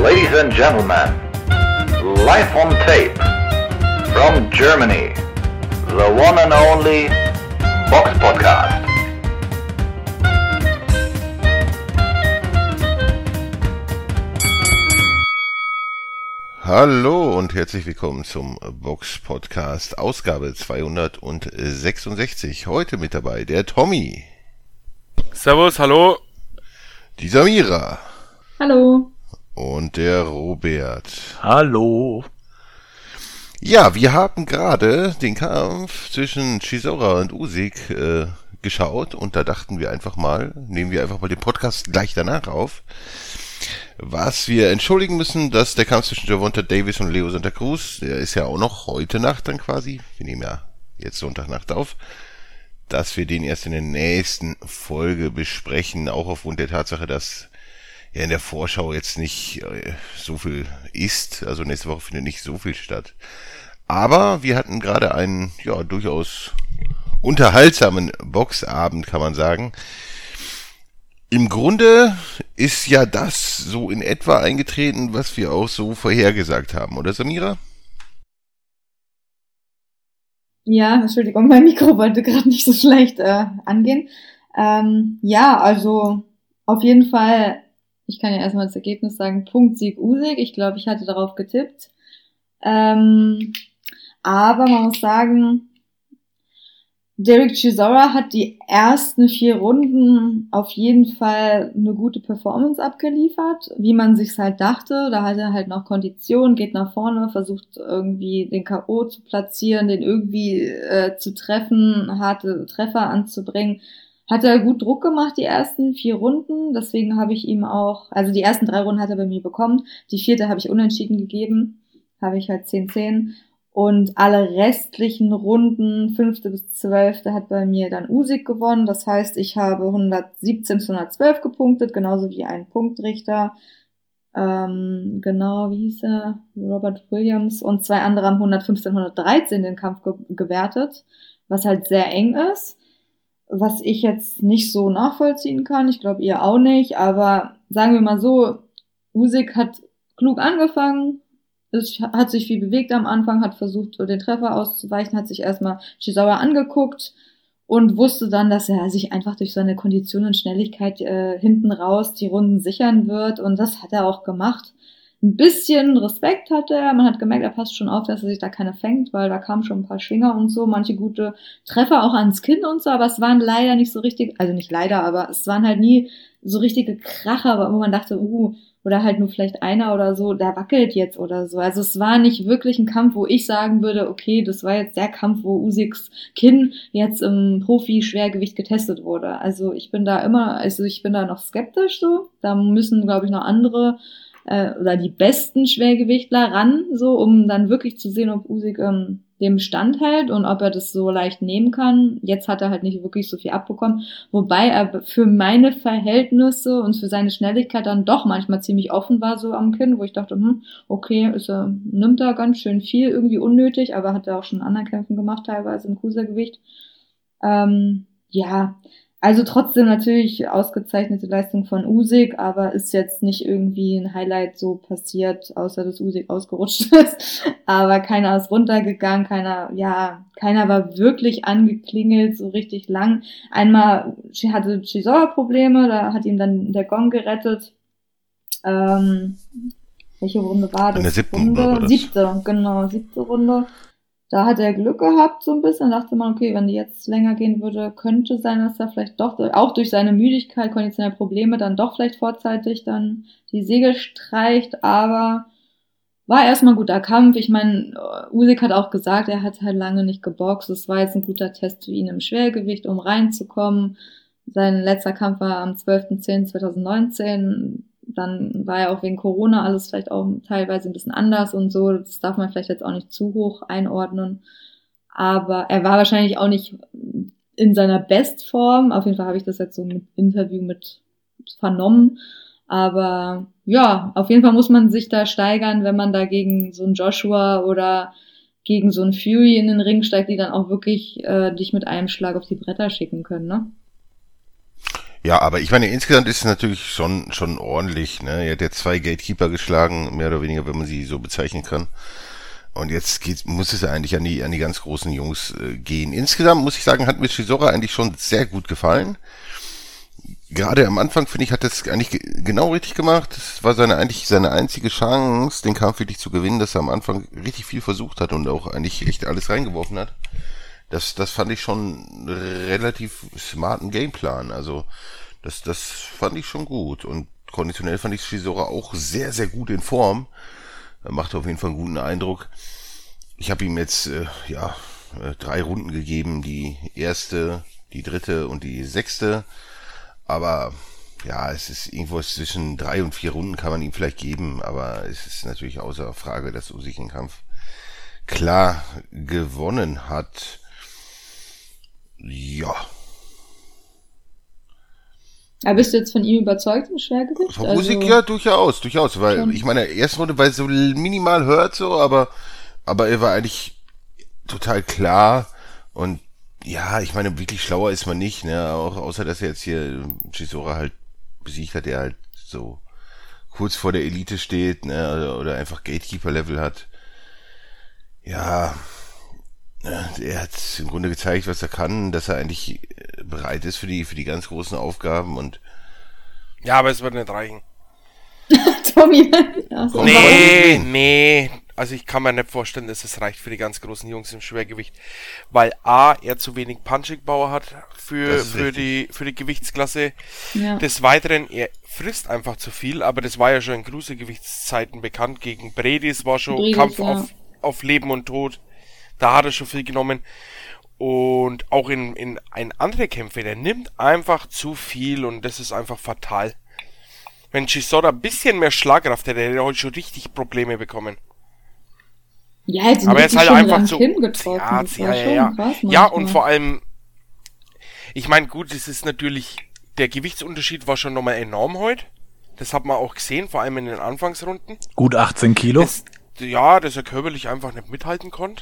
Ladies and gentlemen, live on tape from Germany, the one and only Box Podcast. Hallo und herzlich willkommen zum Box Podcast, Ausgabe 266. Heute mit dabei der Tommy. Servus, hallo. Die Samira. Hallo. Und der Robert. Hallo. Ja, wir haben gerade den Kampf zwischen Chisora und Usyk geschaut und da dachten wir einfach mal, nehmen wir einfach mal den Podcast gleich danach auf. Was wir entschuldigen müssen, dass der Kampf zwischen Gervonta Davis und Leo Santa Cruz, der ist ja auch noch heute Nacht dann quasi, wir nehmen ja jetzt Sonntagnacht auf, dass wir den erst in der nächsten Folge besprechen, auch aufgrund der Tatsache, dass ja in der Vorschau jetzt nicht so viel ist, also nächste Woche findet nicht so viel statt. Aber wir hatten gerade einen, ja, durchaus unterhaltsamen Boxabend, kann man sagen. Im Grunde ist ja das so in etwa eingetreten, was wir auch so vorhergesagt haben, oder Samira? Ja, Entschuldigung, mein Mikro wollte gerade nicht so schlecht angehen. Ja, also auf jeden Fall, ich kann ja erstmal das Ergebnis sagen, Punktsieg Usyk. Ich glaube, ich hatte darauf getippt. Aber man muss sagen, Derek Chisora hat die ersten 4 Runden auf jeden Fall eine gute Performance abgeliefert, wie man sich's halt dachte. Da hat er halt noch Kondition, geht nach vorne, versucht irgendwie den K.O. zu platzieren, den irgendwie zu treffen, harte Treffer anzubringen. Hat er gut Druck gemacht, die ersten 4 Runden. Deswegen habe ich ihm auch, also die ersten 3 Runden hat er bei mir bekommen. Die 4. habe ich unentschieden gegeben. Habe ich halt 10-10. Und alle restlichen Runden, 5. bis 12. hat bei mir dann Usyk gewonnen. Das heißt, ich habe 117 bis 112 gepunktet, genauso wie ein Punktrichter. Genau, wie hieß er? Robert Williams. Und 2 andere haben 115, 113 den Kampf gewertet, was halt sehr eng ist. Was ich jetzt nicht so nachvollziehen kann. Ich glaube, ihr auch nicht. Aber sagen wir mal so, Usyk hat klug angefangen. Es hat sich viel bewegt am Anfang, hat versucht, den Treffer auszuweichen, hat sich erstmal Chisora angeguckt und wusste dann, dass er sich einfach durch seine Kondition und Schnelligkeit hinten raus die Runden sichern wird. Und das hat er auch gemacht. Ein bisschen Respekt hatte er. Man hat gemerkt, er passt schon auf, dass er sich da keiner fängt, weil da kamen schon ein paar Schwinger und so, manche gute Treffer auch ans Kinn und so, aber es waren leider nicht so richtig, also nicht leider, aber es waren halt nie so richtige Kracher, wo man dachte, oder halt nur vielleicht einer oder so, der wackelt jetzt oder so. Also es war nicht wirklich ein Kampf, wo ich sagen würde, okay, das war jetzt der Kampf, wo Usyks Kinn jetzt im Profi-Schwergewicht getestet wurde. Also ich bin da noch skeptisch so. Da müssen, glaube ich, noch andere oder die besten Schwergewichtler ran, so, um dann wirklich zu sehen, ob Usyk dem standhält und ob er das so leicht nehmen kann. Jetzt hat er halt nicht wirklich so viel abbekommen, wobei er für meine Verhältnisse und für seine Schnelligkeit dann doch manchmal ziemlich offen war, so am Kinn, wo ich dachte, okay, nimmt er ganz schön viel, irgendwie unnötig, aber hat er auch schon in anderen Kämpfen gemacht, teilweise im Cruisergewicht. Ja, also trotzdem natürlich ausgezeichnete Leistung von Usyk, aber ist jetzt nicht irgendwie ein Highlight so passiert, außer dass Usyk ausgerutscht ist. Aber keiner ist runtergegangen, keiner war wirklich angeklingelt, so richtig lang. Einmal hatte Chisora Probleme, da hat ihm dann der Gong gerettet. Welche Runde war das? In der 7. Runde war das. 7. Runde. Da hat er Glück gehabt so ein bisschen, dachte man, okay, wenn die jetzt länger gehen würde, könnte sein, dass er vielleicht doch, auch durch seine Müdigkeit, konditionelle Probleme, dann doch vielleicht vorzeitig dann die Segel streicht, aber war erstmal ein guter Kampf. Ich meine, Usyk hat auch gesagt, er hat halt lange nicht geboxt, das war jetzt ein guter Test für ihn im Schwergewicht, um reinzukommen. Sein letzter Kampf war am 12.10.2019, dann war ja auch wegen Corona alles vielleicht auch teilweise ein bisschen anders und so. Das darf man vielleicht jetzt auch nicht zu hoch einordnen. Aber er war wahrscheinlich auch nicht in seiner Bestform. Auf jeden Fall habe ich das jetzt so im Interview mit vernommen. Aber ja, auf jeden Fall muss man sich da steigern, wenn man da gegen so einen Joshua oder gegen so einen Fury in den Ring steigt, die dann auch wirklich dich mit einem Schlag auf die Bretter schicken können, ne? Ja, aber ich meine, insgesamt ist es natürlich schon ordentlich, ne? Er hat ja 2 Gatekeeper geschlagen, mehr oder weniger, wenn man sie so bezeichnen kann. Und jetzt muss es ja eigentlich an die ganz großen Jungs gehen. Insgesamt muss ich sagen, hat mir Chisora eigentlich schon sehr gut gefallen. Gerade am Anfang, finde ich, hat das eigentlich genau richtig gemacht. Das war seine einzige Chance, den Kampf wirklich zu gewinnen, dass er am Anfang richtig viel versucht hat und auch eigentlich echt alles reingeworfen hat. Das fand ich schon relativ smarten Gameplan. Also, das fand ich schon gut. Und konditionell fand ich Chisora auch sehr, sehr gut in Form. Er macht auf jeden Fall einen guten Eindruck. Ich habe ihm jetzt, 3 Runden gegeben. Die erste, die dritte und die 6. Aber, ja, es ist irgendwo zwischen 3 und 4 Runden kann man ihm vielleicht geben. Aber es ist natürlich außer Frage, dass Usyk den Kampf klar gewonnen hat. Ja. Aber bist du jetzt von ihm überzeugt im Schwergewicht? Von Usyk, ja, durchaus, weil schon. ich meine, erste Runde war so minimal hört so, aber er war eigentlich total klar und ja, ich meine, wirklich schlauer ist man nicht, ne, auch außer dass er jetzt hier Chisora halt besiegt hat, der halt so kurz vor der Elite steht, ne, oder einfach Gatekeeper-Level hat. Ja, er hat im Grunde gezeigt, was er kann, dass er eigentlich bereit ist für die ganz großen Aufgaben und Ja, aber es wird nicht reichen. Tommy. Ja, so. Nee. Also ich kann mir nicht vorstellen, dass es reicht für die ganz großen Jungs im Schwergewicht. Weil A, er zu wenig Punching Power hat für die Gewichtsklasse. Ja. Des Weiteren, er frisst einfach zu viel, aber das war ja schon in Cruisergewichtszeiten bekannt. Gegen Bredis war schon Bredis, Kampf ja. auf Leben und Tod. Da hat er schon viel genommen. Und auch in andere Kämpfe, der nimmt einfach zu viel und das ist einfach fatal. Wenn Chisora ein bisschen mehr Schlagkraft hätte, hätte er heute schon richtig Probleme bekommen. Ja, er hat ihn Aber er ist halt schon einfach lang so. hingetroffen. Das war schon krass, Ja, manchmal. und vor allem, ich meine, gut, es ist natürlich, der Gewichtsunterschied war schon nochmal enorm heute. Das hat man auch gesehen, vor allem in den Anfangsrunden. Gut 18 Kilo. Dass er körperlich einfach nicht mithalten konnte.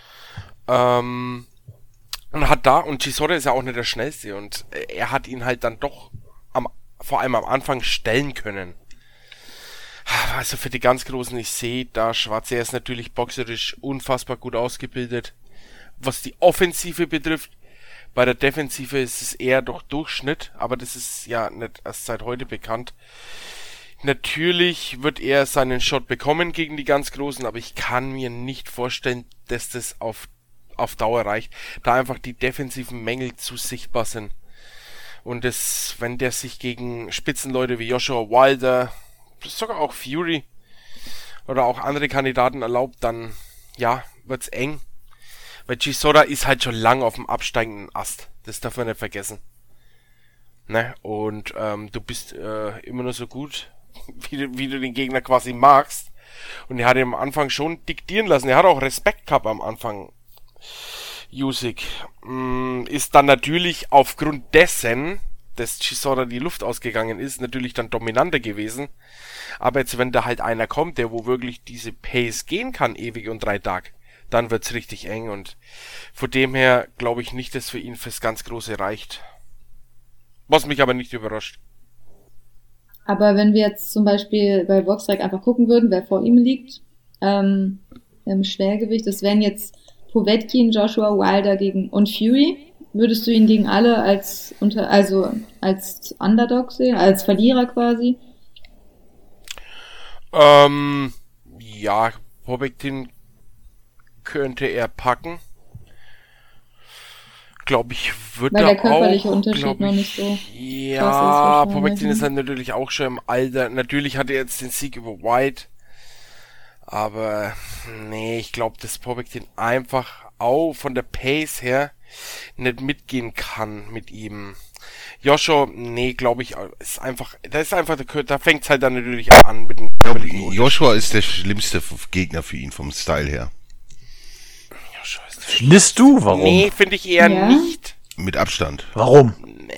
Und Chisora ist ja auch nicht der Schnellste und er hat ihn halt dann doch vor allem am Anfang stellen können. Also für die ganz Großen, ich sehe da schwarz, er ist natürlich boxerisch unfassbar gut ausgebildet. Was die Offensive betrifft, bei der Defensive ist es eher doch Durchschnitt, aber das ist ja nicht erst seit heute bekannt. Natürlich wird er seinen Shot bekommen gegen die ganz Großen, aber ich kann mir nicht vorstellen, dass das auf Dauer reicht, da einfach die defensiven Mängel zu sichtbar sind. Und wenn der sich gegen Spitzenleute wie Joshua Wilder, sogar auch Fury oder auch andere Kandidaten erlaubt, dann ja, wird's eng. Weil Chisora ist halt schon lang auf dem absteigenden Ast. Das darf man nicht vergessen. Ne? Und du bist immer nur so gut, wie du den Gegner quasi magst. Und er hat ihn am Anfang schon diktieren lassen. Er hat auch Respekt gehabt am Anfang. Usyk ist dann natürlich aufgrund dessen, dass Chisora die Luft ausgegangen ist, natürlich dann dominanter gewesen. Aber jetzt, wenn da halt einer kommt, der wo wirklich diese Pace gehen kann, ewig und 3 Tage, dann wird's richtig eng. Und von dem her glaube ich nicht, dass für ihn fürs ganz Große reicht. Was mich aber nicht überrascht. Aber wenn wir jetzt zum Beispiel bei Boxrec einfach gucken würden, wer vor ihm liegt, im Schwergewicht, das wären jetzt Povetkin, Joshua Wilder und Fury. Würdest du ihn gegen alle als Underdog sehen, als Verlierer quasi? Ja, Povetkin könnte er packen. Glaube ich, wird Weil er auch. der körperliche Unterschied noch nicht so Ja, krass ist Povetkin wahrscheinlich, ist halt natürlich auch schon im Alter. Natürlich hat er jetzt den Sieg über White. Aber nee, ich glaube, dass Povetkin einfach auch von der Pace her nicht mitgehen kann mit ihm. Joshua, nee, glaube ich, da fängt es halt dann natürlich an mit dem körperlichen Unterschied. Joshua ist der schlimmste Gegner für ihn vom Style her. Joshua ist Findest du? Warum? Nee, finde ich eher Ja? nicht. Mit Abstand. Warum?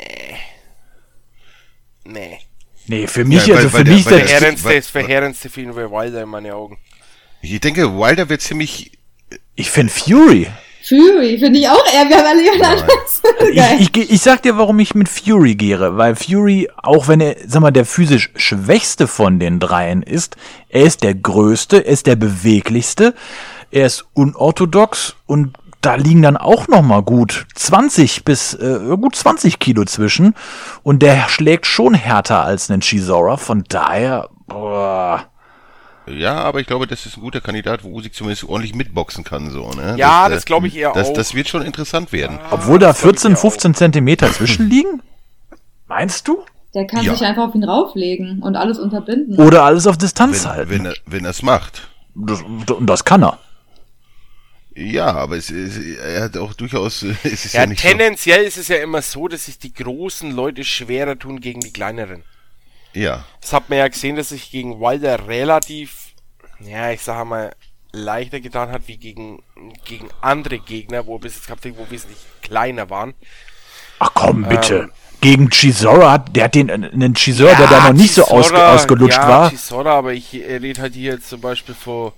Nee. Nee, für mich, Ja, also für weil mich der- der, Verheerendste für ihn wäre Wilder in meinen Augen. Ich denke, Wilder wird ziemlich, ich finde Fury. Fury, finde ich auch eher. Wir haben alle jemand anderes. Geil. Ich sag dir, warum ich mit Fury gehe, weil Fury, auch wenn er, sag mal, der physisch schwächste von den dreien ist, er ist der größte, er ist der beweglichste, er ist unorthodox und da liegen dann auch nochmal gut 20 Kilo zwischen und der schlägt schon härter als einen Chisora, von daher, boah. Ja, aber ich glaube, das ist ein guter Kandidat, wo Usyk zumindest ordentlich mitboxen kann, so, ne? Ja, das glaube ich eher auch. Das wird schon interessant werden. Obwohl da 14, 15 Zentimeter zwischenliegen? Meinst du? Der kann Ja. sich einfach auf ihn rauflegen und alles unterbinden. Oder alles auf Distanz halten? Wenn er es macht. Das kann er. Ja, aber er hat auch durchaus, es ist Ja, ja nicht tendenziell ist es ja immer so, dass sich die großen Leute schwerer tun gegen die kleineren. so. Ja. Das hat man ja gesehen, dass sich gegen Wilder relativ, ja, ich sag mal, leichter getan hat, wie gegen andere Gegner, wo er bis jetzt gehabt hat, wo wesentlich kleiner waren. Ach komm, bitte. Gegen Chisora, der hat einen Chisora, der Ja, da noch nicht so Chisora, ausgelutscht ja, war. Chisora, aber ich rede halt hier jetzt zum Beispiel von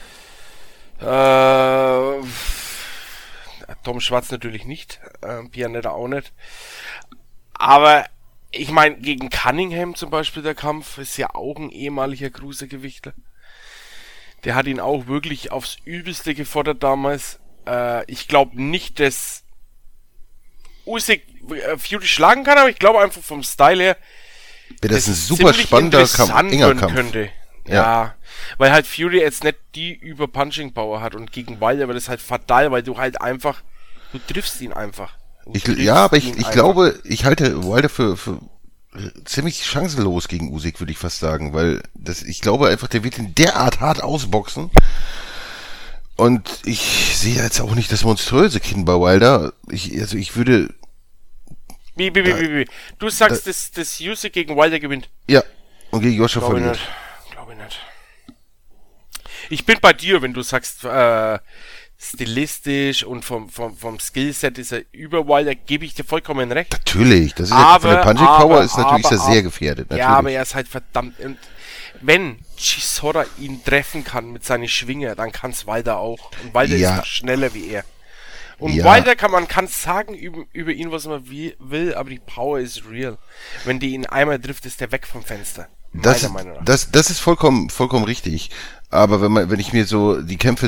Tom Schwarz natürlich nicht, Pianetta auch nicht. Aber ich meine, gegen Cunningham zum Beispiel der Kampf ist ja auch ein ehemaliger Cruisergewichtler. Der hat ihn auch wirklich aufs Übelste gefordert damals. Ich glaube nicht, dass Usyk Fury schlagen kann, aber ich glaube einfach vom Style her, Wäre das ein es super ziemlich spannender interessant enger werden Kampf. könnte. Ja. Ja, weil halt Fury jetzt nicht die Über-Punching-Power hat und gegen Wilder wird das halt fatal, weil du halt einfach, du triffst ihn einfach. Aber ich glaube, ich halte Wilder für ziemlich chancenlos gegen Usyk, würde ich fast sagen, weil ich glaube einfach, der wird ihn derart hart ausboxen. Und ich sehe jetzt auch nicht das monströse Kinn bei Wilder. Ich würde, Wie. Du sagst, dass Usyk gegen Wilder gewinnt. ja, und gegen Joshua Glaube ich verliert. nicht. Glaube ich nicht. Ich bin bei dir, wenn du sagst, stilistisch und vom Skillset ist er über Wilder, gebe ich dir vollkommen recht. Natürlich, das ist ja, von der Punching Power ist natürlich sehr gefährdet, natürlich. Ja, aber er ist halt verdammt. Und wenn Chisora ihn treffen kann mit seinen Schwinger, dann kann es Wilder auch. Und Wilder Ja. ist noch schneller wie er. Und Ja. Wilder man kann sagen über ihn, was man will, aber die Power ist real. Wenn die ihn einmal trifft, ist der weg vom Fenster. Meiner Meinung nach. Das ist vollkommen richtig. Aber wenn ich mir so die Kämpfe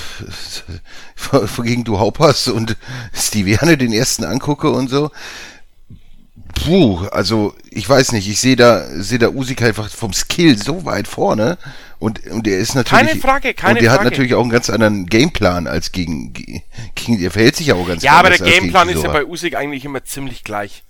gegen Duhaupas und Steve Hanne den ersten angucke und so, also ich weiß nicht, ich sehe da Usyk einfach vom Skill so weit vorne und er ist natürlich Keine Frage. und der hat natürlich auch einen ganz anderen Gameplan als gegen er verhält sich ja auch ganz Ja, aber anders der als Gameplan gegen ist ja Chisora. bei Usyk eigentlich immer ziemlich gleich.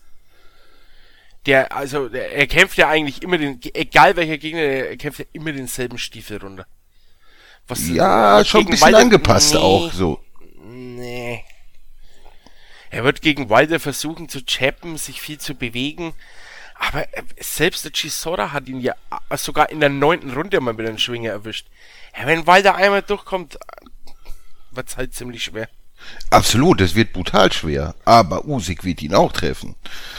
Er kämpft ja eigentlich immer egal welcher Gegner, er kämpft ja immer denselben Stiefel runter. Ja, schon ein gegen bisschen Wilder- angepasst nee, auch so. Nee. Er wird gegen Wilder versuchen zu chappen, sich viel zu bewegen. Aber selbst der Chisora hat ihn ja sogar in der 9. Runde mal mit einem Schwinger erwischt. Ja, wenn Wilder einmal durchkommt, wird's halt ziemlich schwer. Absolut, es wird brutal schwer. Aber Usyk wird ihn auch treffen.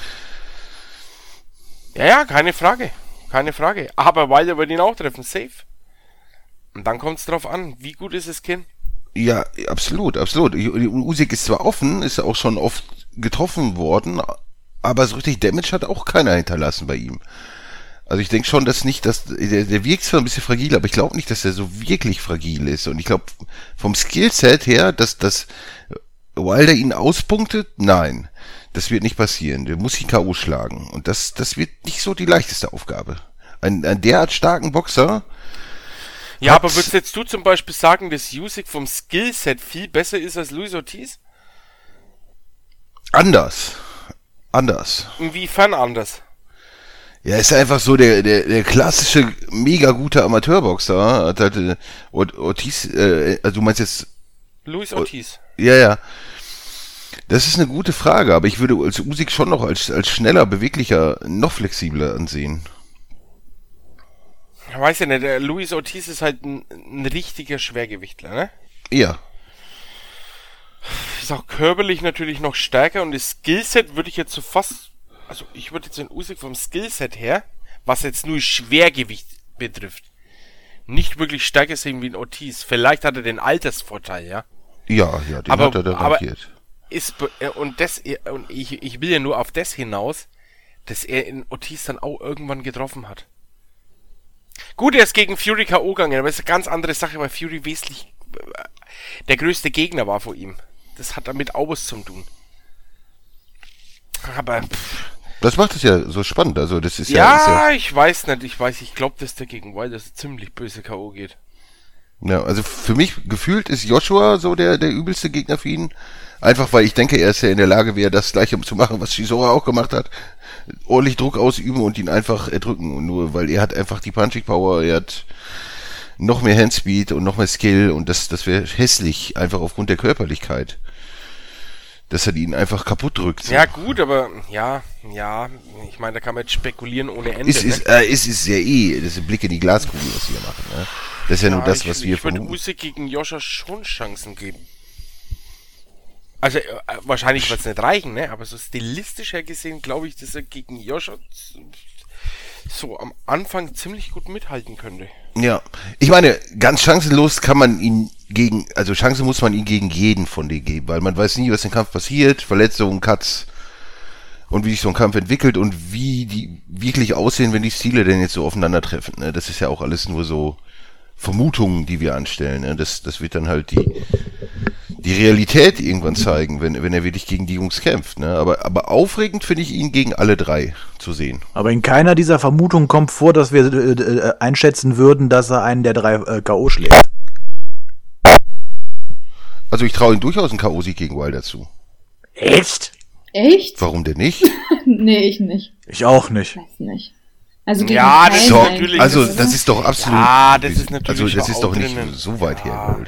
Ja, keine Frage. Keine Frage. Aber Wilder wird ihn auch treffen, safe. Und dann kommt's drauf an, wie gut ist das Kinn? Ja, absolut. Usyk ist zwar offen, ist auch schon oft getroffen worden, aber so richtig Damage hat auch keiner hinterlassen bei ihm. Also ich denke schon, der wirkt zwar ein bisschen fragil, aber ich glaube nicht, dass er so wirklich fragil ist. Und ich glaube, vom Skillset her, dass Wilder ihn auspunktet, nein. Das wird nicht passieren. Der muss ihn K.O. schlagen. Und das wird nicht so die leichteste Aufgabe. Ein derart starken Boxer. Ja, aber würdest jetzt du zum Beispiel sagen, dass Usyk vom Skillset viel besser ist als Luis Ortiz? Anders. Inwiefern anders? Ja, ist einfach so der klassische, mega gute Amateurboxer. Hat halt, Ortiz, also du meinst jetzt... Luis Ortiz. Ja. Das ist eine gute Frage, aber ich würde als Usyk schon noch als schneller, beweglicher, noch flexibler ansehen. Ich weiß ja nicht, der Luis Ortiz ist halt ein richtiger Schwergewichtler, ne? Ja. Ist auch körperlich natürlich noch stärker und das Skillset würde ich jetzt so fast, also ich würde jetzt den Usyk vom Skillset her, was jetzt nur Schwergewicht betrifft, nicht wirklich stärker sehen wie ein Ortiz. Vielleicht hat er den Altersvorteil, ja. Ja, den Aber- hat er da aber- rasiert. Und ich will ja nur auf das hinaus, dass er in Ortiz dann auch irgendwann getroffen hat. Gut, er ist gegen Fury K.O. gegangen, aber das ist eine ganz andere Sache, weil Fury wesentlich der größte Gegner war vor ihm. Das hat damit auch was zu tun. Aber Das macht es ja so spannend. Also das ist ja, ich weiß nicht, ich glaube, dass der gegen Wilder so ziemlich böse K.O. geht. ja, also für mich gefühlt ist Joshua so der übelste Gegner für ihn. Einfach weil ich denke, er ist ja in der Lage wäre, das gleiche zu machen, was Chisora auch gemacht hat. Ordentlich Druck ausüben und ihn einfach erdrücken. Und nur weil er hat einfach die Punching Power, er hat noch mehr Handspeed und noch mehr Skill und das wäre hässlich, einfach aufgrund der Körperlichkeit. Dass er ihn einfach kaputt drückt. Ja gut, aber ja, ich meine, da kann man jetzt spekulieren ohne Ende. Es ist ja das ist ein Blick in die Glaskugel, was wir machen. Ne? Das ist ja nur das, was wir Ich würde vermuten. Usyk gegen Joshua schon Chancen geben. Also wahrscheinlich wird es nicht reichen, ne? Aber so stilistisch her gesehen glaube ich, dass er gegen Joshua so am Anfang ziemlich gut mithalten könnte. Ja, ich meine, ganz chancenlos kann man ihn Chancen muss man ihn gegen jeden von denen geben, weil man weiß nie, was im Kampf passiert, Verletzungen, Cuts und wie sich so ein Kampf entwickelt und wie die wirklich aussehen, wenn die Stile denn jetzt so aufeinandertreffen. Ne? Das ist ja auch alles nur so Vermutungen, die wir anstellen. Ne? Das wird dann halt die Realität irgendwann zeigen, wenn er wirklich gegen die Jungs kämpft. Ne? Aber aufregend finde ich ihn gegen alle drei zu sehen. Aber in keiner dieser Vermutungen kommt vor, dass wir einschätzen würden, dass er einen der 3 K.O. schlägt. Also ich traue ihm durchaus einen K.O.-Sieg gegen Wilder zu. Echt? Echt? Warum denn nicht? Nee, ich nicht. Ich auch nicht. Weiß nicht. Also gegen Ja, das keinen ist Doch, natürlich- eigentlich, also oder? das ist doch absolut... Ja, das ist natürlich Also das schon ist doch auch nicht drinnen. so weit hergeholt.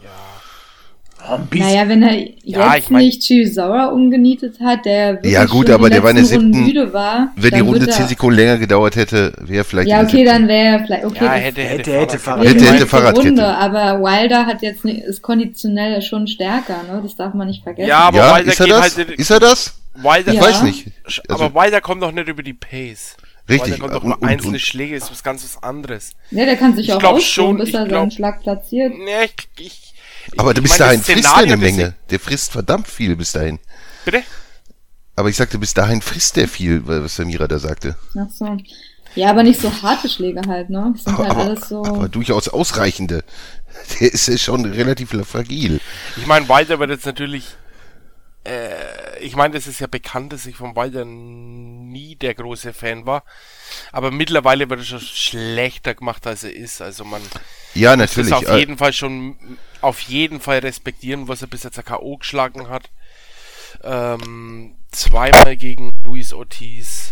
Naja, wenn er jetzt Ja, ich mein- nicht Chisora umgenietet hat, der wirklich Ja, gut, schon aber die der war in der letzten Runden 7. müde war, Wenn die dann Runde wird 10 er- Sekunden länger gedauert hätte, wäre vielleicht... Ja, in der okay, 7. dann wäre er vielleicht, okay, Ja, das hätte hätte Fahrrad- ist die Hätte letzte Fahrradkette. Runde, aber Wilder hat jetzt nicht, ist konditionell schon stärker, ne? Das darf man nicht vergessen. Ja, aber Ja, Wilder ist er geht das? halt... Ist er das? Wilder, Ich Ja. weiß nicht. Also, aber Wilder kommt doch nicht über die Pace. Richtig, Wilder kommt doch über einzelne Schläge, ist was ganz was anderes. Ja, der kann sich Ich auch glaub ausruhen, schon, bis er ich glaub- seinen Schlag platziert. Ne, aber ich bis mein, dahin das frisst er Szenario, eine das Menge. Der frisst verdammt viel bis dahin. Bitte? Aber ich sagte, bis dahin frisst der viel, was Samira da sagte. Ach so. Ja, aber nicht so harte Schläge halt, ne? Das sind halt alles so... Aber durchaus ausreichende. Der ist ja schon relativ fragil. Ich meine, Wilder wird jetzt natürlich... ich meine, das ist ja bekannt, dass ich von Wilder nie der große Fan war. Aber mittlerweile wird er schon schlechter gemacht, als er ist. Also man Ja, muss das natürlich. auf jeden Fall respektieren, was er bis jetzt K.O. geschlagen hat. Zweimal gegen Luis Ortiz.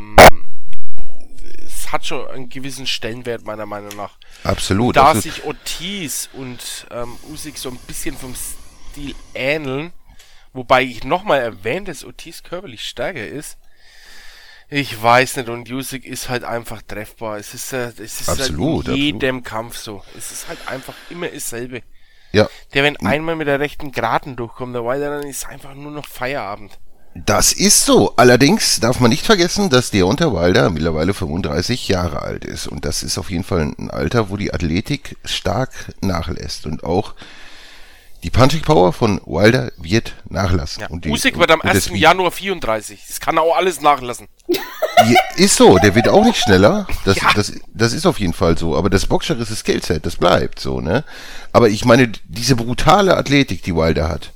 Es hat schon einen gewissen Stellenwert, meiner Meinung nach. Absolut. Da absolut. sich Ortiz und Usyk so ein bisschen vom Stil ähneln, wobei ich nochmal erwähne, dass Ortiz körperlich stärker ist. Ich weiß nicht, und Usyk ist halt einfach treffbar. Es ist Absolut, halt in jedem Kampf so. Es ist halt einfach immer dasselbe. Ja, Der, wenn einmal mit der rechten Geraden durchkommt, der Wilder, dann ist einfach nur noch Feierabend. das ist so. Allerdings darf man nicht vergessen, dass Deontay Wilder mittlerweile 35 Jahre alt ist. Und das ist auf jeden Fall ein Alter, wo die Athletik stark nachlässt. Und auch die Punching Power von Wilder wird nachlassen. Ja. Und Usyk wird am 1. deswegen- Januar 34. Das kann auch alles nachlassen. Ist so, der wird auch nicht schneller. Das, Ja. das ist auf jeden Fall so. Aber das boxerische Skillset, das bleibt so, ne? Aber ich meine, diese brutale Athletik, die Wilder hat.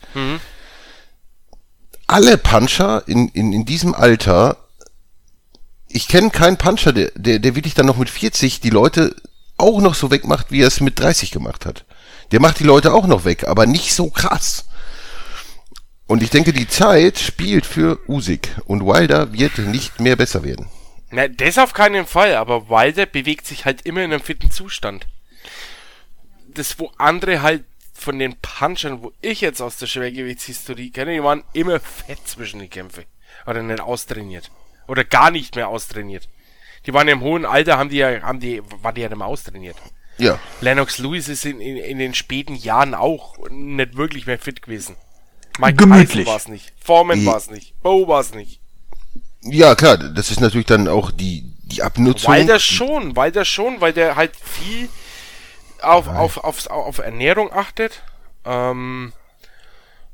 Alle Puncher in diesem Alter, ich kenne keinen Puncher, der wirklich dann noch mit 40 die Leute auch noch so wegmacht, wie er es mit 30 gemacht hat. Der macht die Leute auch noch weg, aber nicht so krass. Und ich denke, die Zeit spielt für Usyk und Wilder wird nicht mehr besser werden. Na, das auf keinen Fall, aber Wilder bewegt sich halt immer in einem fitten Zustand. Das, wo andere halt von den Punchern, wo ich jetzt aus der Schwergewichtshistorie kenne, die waren immer fett zwischen die Kämpfe. Oder nicht austrainiert. Oder gar nicht mehr austrainiert. Die waren im hohen Alter, waren die ja nicht mehr austrainiert. Ja, Lennox Lewis ist in den späten Jahren auch nicht wirklich mehr fit gewesen. Mike Gemütlich. war es nicht. Foreman Die- war es nicht. Bo war es nicht. ja klar, das ist natürlich dann auch die Abnutzung. Wilder schon, weil der halt viel auf Ernährung achtet.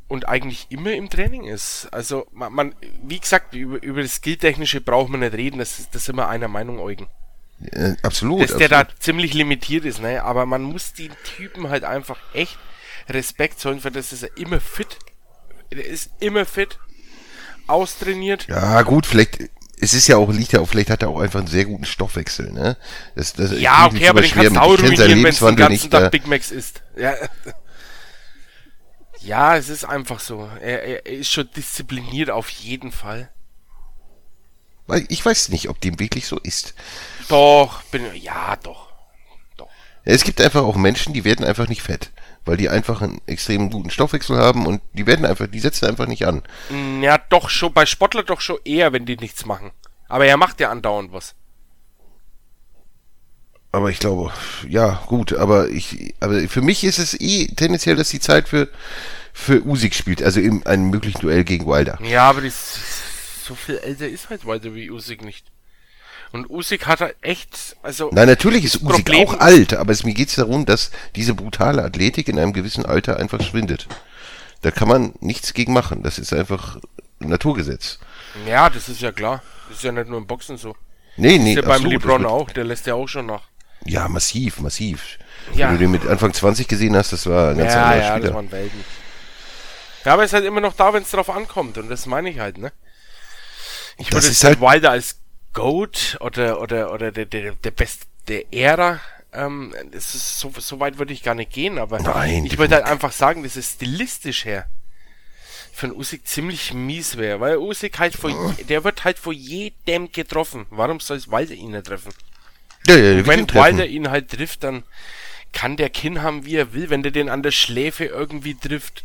und eigentlich immer im Training ist. Also man wie gesagt, über das Skilltechnische braucht man nicht reden, das sind wir einer Meinung, Eugen. Absolut. Dass der da ziemlich limitiert ist, ne? Aber man muss den Typen halt einfach echt Respekt zollen, für das ist er immer fit. Der ist immer fit, austrainiert. Ja, gut, vielleicht, es ist ja auch, vielleicht hat er auch einfach einen sehr guten Stoffwechsel, ne? Ja, okay, aber den kannst du auch ruinieren, wenn es den ganzen Tag Big Macs isst. Ja. Ja, es ist einfach so. Er ist schon diszipliniert auf jeden Fall. Ich weiß nicht, ob dem wirklich so ist. Doch. Es gibt einfach auch Menschen, die werden einfach nicht fett, weil die einfach einen extrem guten Stoffwechsel haben und die setzen einfach nicht an. Ja, doch schon, bei Sportler doch schon eher, wenn die nichts machen. Aber er macht ja andauernd was. Aber ich glaube, ja, gut, aber für mich ist es tendenziell, dass die Zeit für Usyk spielt, also in einem möglichen Duell gegen Wilder. Ja, aber so viel älter ist halt Wilder wie Usyk nicht. Und Usyk hat halt echt, also... Nein, natürlich ist Usyk auch alt, aber mir geht es darum, dass diese brutale Athletik in einem gewissen Alter einfach schwindet. Da kann man nichts gegen machen, das ist einfach ein Naturgesetz. Ja, das ist ja klar. Das ist ja nicht nur im Boxen so. Nee, das ist ja absolut, beim LeBron auch, der lässt ja auch schon nach. Ja, massiv. Ja. Wenn du den mit Anfang 20 gesehen hast, das war ein ganz anderer Spieler. Ja, das waren Welten. Ja, aber er ist halt immer noch da, wenn es drauf ankommt. Und das meine ich halt, ne? Ich würde jetzt halt Wilder als GOAT oder der Beste der Ära, das ist so weit würde ich gar nicht gehen, aber nein, ich wollte halt einfach sagen, dass es stilistisch her von Usyk ziemlich mies wäre, weil Usyk halt der wird halt vor jedem getroffen. Warum soll es Wilder ihn nicht treffen? Ja, und wenn Wilder ihn halt trifft, dann kann der Kinn haben, wie er will. Wenn der den an der Schläfe irgendwie trifft,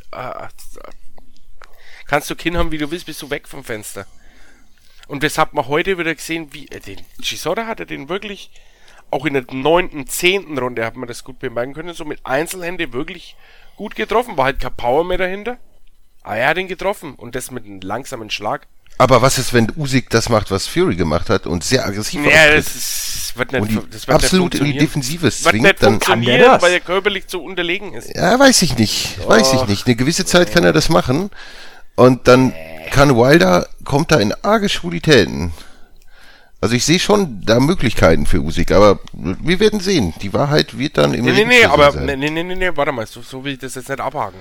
kannst du Kinn haben, wie du willst, bist du weg vom Fenster. Und das hat man heute wieder gesehen, wie den Chisora hatte den wirklich, auch in der 9., 10. Runde hat man das gut bemerken können, so mit Einzelhände wirklich gut getroffen. War halt kein Power mehr dahinter. Aber er hat ihn getroffen und das mit einem langsamen Schlag. Aber was ist, wenn Usyk das macht, was Fury gemacht hat und sehr aggressiv auftritt? Das wird nicht absolut in die Defensive zwingt, dann kann der das, weil er körperlich zu unterlegen ist. Ja, weiß ich nicht. Eine gewisse Zeit kann er das machen und dann kommt da in arge Schwulitäten. Also ich sehe schon da Möglichkeiten für Usyk, aber wir werden sehen. Die Wahrheit wird dann immer Nee, warte mal, so will ich das jetzt nicht abhaken.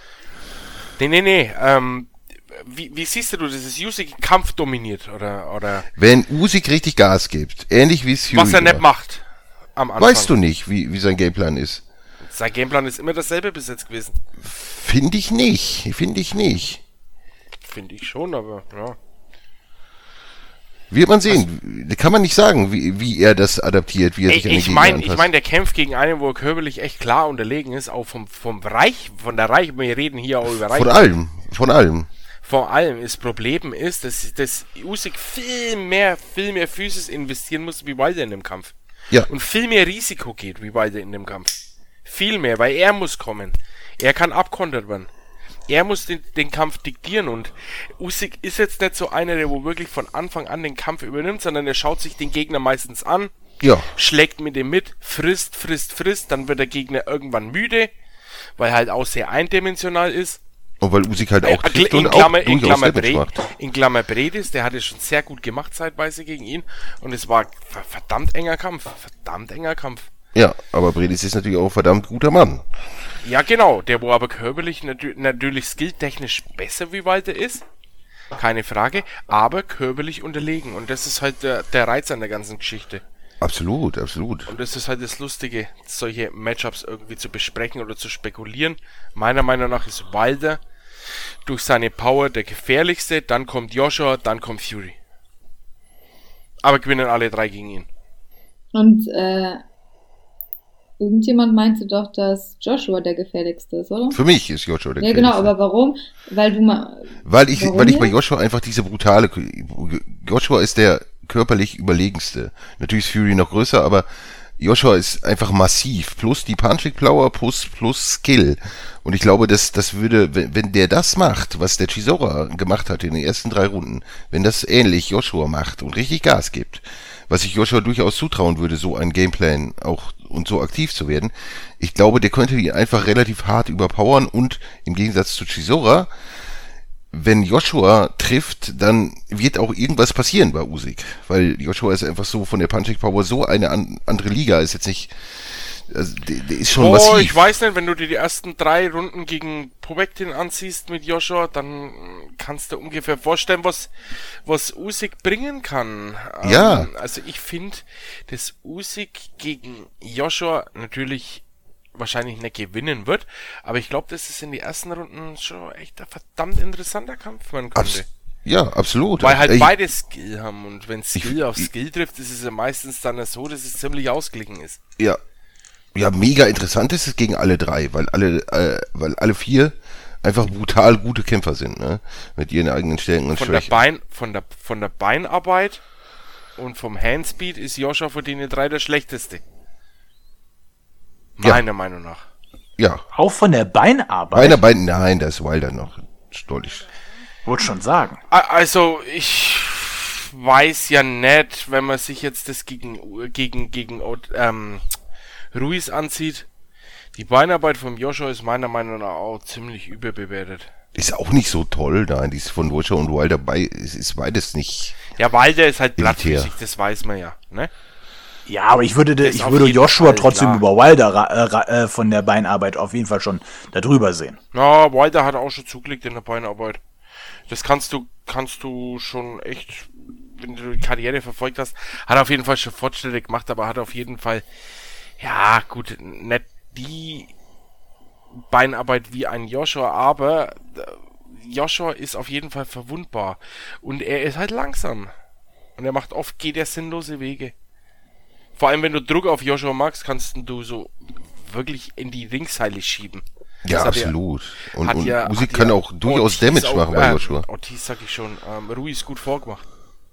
Wie siehst du das? Ist Usyk Kampf dominiert, oder? Wenn Usyk richtig Gas gibt, ähnlich wie es Fury was er nicht macht am Anfang. Weißt du nicht, wie sein Gameplan ist? Sein Gameplan ist immer dasselbe bis jetzt gewesen. Finde ich nicht. Finde ich schon, aber ja. Wird man sehen. Kann man nicht sagen, wie er das adaptiert, wie er sich an den Gegner anpasst. Ich meine, der kämpft gegen einen, wo er körperlich echt klar unterlegen ist, auch von der Reich, wir reden hier auch über Reich. Von allem. Vor allem, das Problem ist, dass Usyk viel mehr Physis investieren muss, wie Wilder in dem Kampf. Ja. Und viel mehr Risiko geht, wie Wilder in dem Kampf. Viel mehr, weil er muss kommen. Er kann abkontert werden. Er muss den Kampf diktieren und Usyk ist jetzt nicht so einer, der wo wirklich von Anfang an den Kampf übernimmt, sondern er schaut sich den Gegner meistens an, schlägt mit dem mit, frisst, dann wird der Gegner irgendwann müde, weil er halt auch sehr eindimensional ist. Und weil Usyk halt auch trifft und auch durchaus Damage macht. In Klammer Bredis, der hat es schon sehr gut gemacht zeitweise gegen ihn und es war verdammt enger Kampf. Ja, aber Bredis ist natürlich auch ein verdammt guter Mann. Ja, genau. Der, wo aber körperlich natürlich skilltechnisch besser wie Wilder ist. Keine Frage. Aber körperlich unterlegen. Und das ist halt der Reiz an der ganzen Geschichte. Absolut. Und das ist halt das Lustige, solche Matchups irgendwie zu besprechen oder zu spekulieren. Meiner Meinung nach ist Wilder durch seine Power der gefährlichste. Dann kommt Joshua, dann kommt Fury. Aber gewinnen alle drei gegen ihn. Und, irgendjemand meinte doch, dass Joshua der gefährlichste ist, oder? Für mich ist Joshua der gefährlichste. Ja, genau, aber warum? Weil ich bei Joshua einfach diese brutale... Joshua ist der körperlich überlegenste. Natürlich ist Fury noch größer, aber Joshua ist einfach massiv. Plus die Punching Power, plus Skill. Und ich glaube, das würde, wenn der das macht, was der Chisora gemacht hat in den ersten 3 Runden, wenn das ähnlich Joshua macht und richtig Gas gibt, was ich Joshua durchaus zutrauen würde, so ein Gameplan auch und so aktiv zu werden. Ich glaube, der könnte ihn einfach relativ hart überpowern und im Gegensatz zu Chisora, wenn Joshua trifft, dann wird auch irgendwas passieren bei Usyk, weil Joshua ist einfach so von der Punching Power so eine andere Liga, ist jetzt nicht, also der ist schon massiv. Ich weiß nicht, wenn du dir die ersten 3 Runden gegen Povetkin anziehst mit Joshua, dann kannst du ungefähr vorstellen, was Usyk bringen kann. Ja. Also ich finde, dass Usyk gegen Joshua natürlich wahrscheinlich nicht gewinnen wird, aber ich glaube, dass es in die ersten Runden schon echt ein verdammt interessanter Kampf werden könnte. Ja, absolut. Weil halt beide Skill haben und wenn Skill auf Skill trifft, ist es ja meistens dann so, dass es ziemlich ausgeglichen ist. Ja. Ja, mega interessant ist es gegen alle 3, weil alle 4 einfach brutal gute Kämpfer sind, ne? Mit ihren eigenen Stärken und Schwächen. Von der Beinarbeit und vom Handspeed ist Joshua von denen 3 der schlechteste. Meiner Meinung nach. Ja. Auch von der Beinarbeit? Nein, da ist Wilder noch stolz. Wollte schon sagen. Also, ich weiß ja nicht, wenn man sich jetzt das gegen Ruiz anzieht. Die Beinarbeit von Joshua ist meiner Meinung nach auch ziemlich überbewertet. Ist auch nicht so toll, nein, die ist von Joshua und Wilder ist beides nicht. Ja, Wilder ist halt plattfüßig, das weiß man ja, ne? Ja, aber ich würde Joshua Fall, trotzdem ja. Über Wilder von der Beinarbeit auf jeden Fall schon da drüber sehen. Ja, Wilder hat auch schon zugelegt in der Beinarbeit. Das kannst du schon echt, wenn du die Karriere verfolgt hast, hat auf jeden Fall schon Fortschritte gemacht, aber hat auf jeden Fall, ja gut, nicht die Beinarbeit wie ein Joshua, aber Joshua ist auf jeden Fall verwundbar und er ist halt langsam und geht er sinnlose Wege. Vor allem, wenn du Druck auf Joshua machst, kannst du so wirklich in die Ringseile schieben. Ja, absolut. Und Usyk kann auch durchaus Damage machen bei Joshua. Ortiz, sag ich schon, Ruiz gut vorgemacht.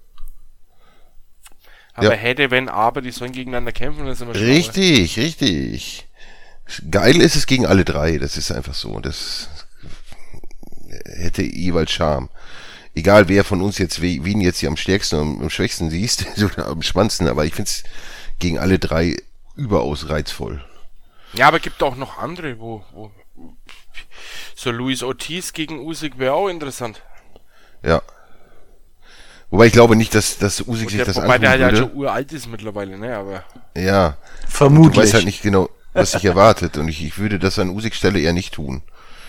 Aber die sollen gegeneinander kämpfen, dann sind wir schon. Richtig. Geil ist es gegen alle 3, das ist einfach so. Das hätte jeweils Charme. Egal, wer von uns jetzt wen jetzt hier am stärksten und am schwächsten siehst, oder am spannendsten, aber ich finde es gegen alle 3 überaus reizvoll. Ja, aber gibt auch noch andere, wo so Luis Ortiz gegen Usyk wäre auch interessant. Ja. Wobei ich glaube nicht, dass Usyk sich das antun würde. Wobei der halt schon uralt ist mittlerweile, ne, aber... Ja. Vermutlich. Du weißt halt nicht genau, was sich erwartet und ich würde das an Usyks Stelle eher nicht tun.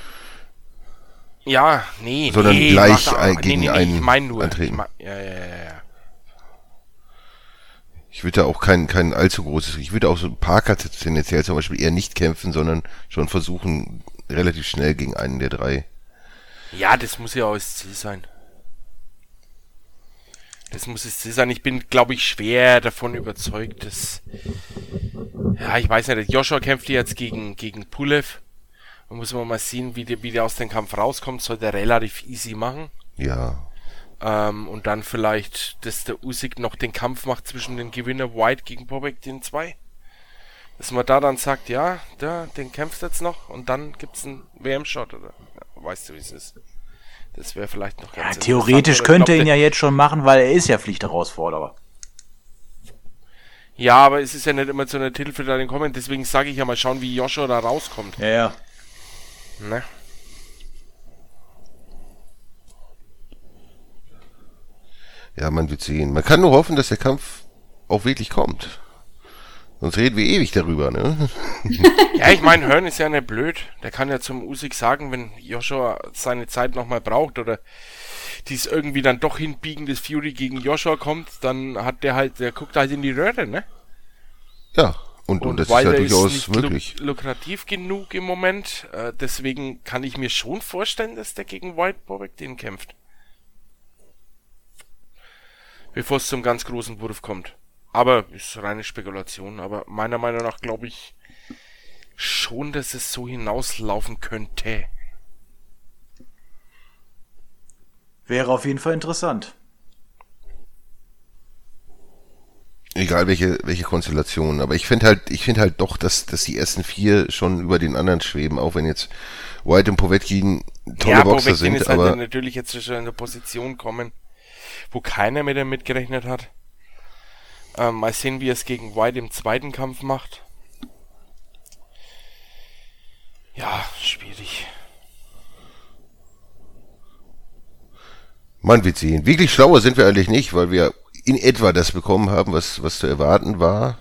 Ja, sondern gleich gegen einen ich mein nur, antreten. Ja. Ich würde da auch kein allzu großes, ich würde auch so ein Parker tendenziell zum Beispiel eher nicht kämpfen, sondern schon versuchen, relativ schnell gegen einen der 3. Ja, das muss ja auch das Ziel sein. Ich bin, glaube ich, schwer davon überzeugt, dass... Ja, ich weiß nicht, Joshua kämpft jetzt gegen Pulev. Da muss man mal sehen, wie der aus dem Kampf rauskommt. Soll der relativ easy machen. Ja. Und dann vielleicht, dass der Usyk noch den Kampf macht zwischen dem Gewinner White gegen Povetkin 2. Dass man da dann sagt, ja, den kämpft jetzt noch und dann gibt's einen WM-Shot, oder? Ja, weißt du, wie es ist? Das wäre vielleicht noch ganz theoretisch könnte er ihn ja jetzt schon machen, weil er ist ja Pflichtherausforderer. Ja, aber es ist ja nicht immer zu einer Titelverteidigung kommen, deswegen sage ich ja mal schauen, wie Joshua da rauskommt. Ja. Ne? Ja, man wird sehen. Man kann nur hoffen, dass der Kampf auch wirklich kommt. Sonst reden wir ewig darüber, ne? Ja, ich meine, Hearn ist ja nicht blöd. Der kann ja zum Usyk sagen, wenn Joshua seine Zeit nochmal braucht oder dies irgendwie dann doch hinbiegen, dass Fury gegen Joshua kommt, dann hat der guckt halt in die Röhre, ne? Ja, und das ist ja durchaus möglich. Lukrativ genug im Moment, deswegen kann ich mir schon vorstellen, dass der gegen White Povetkin kämpft. Bevor es zum ganz großen Wurf kommt. Aber ist reine Spekulation, aber meiner Meinung nach glaube ich schon, dass es so hinauslaufen könnte. Wäre auf jeden Fall interessant. Egal welche Konstellation, aber ich finde halt doch, dass die ersten 4 schon über den anderen schweben, auch wenn jetzt White und Povetkin tolle Boxer sind. Ist aber halt natürlich jetzt schon in eine Position kommen, wo keiner mit dem mitgerechnet hat. Mal sehen, wie er es gegen White im zweiten Kampf macht. Ja, schwierig. Man wird sehen. Wirklich schlauer sind wir eigentlich nicht, weil wir in etwa das bekommen haben, was zu erwarten war.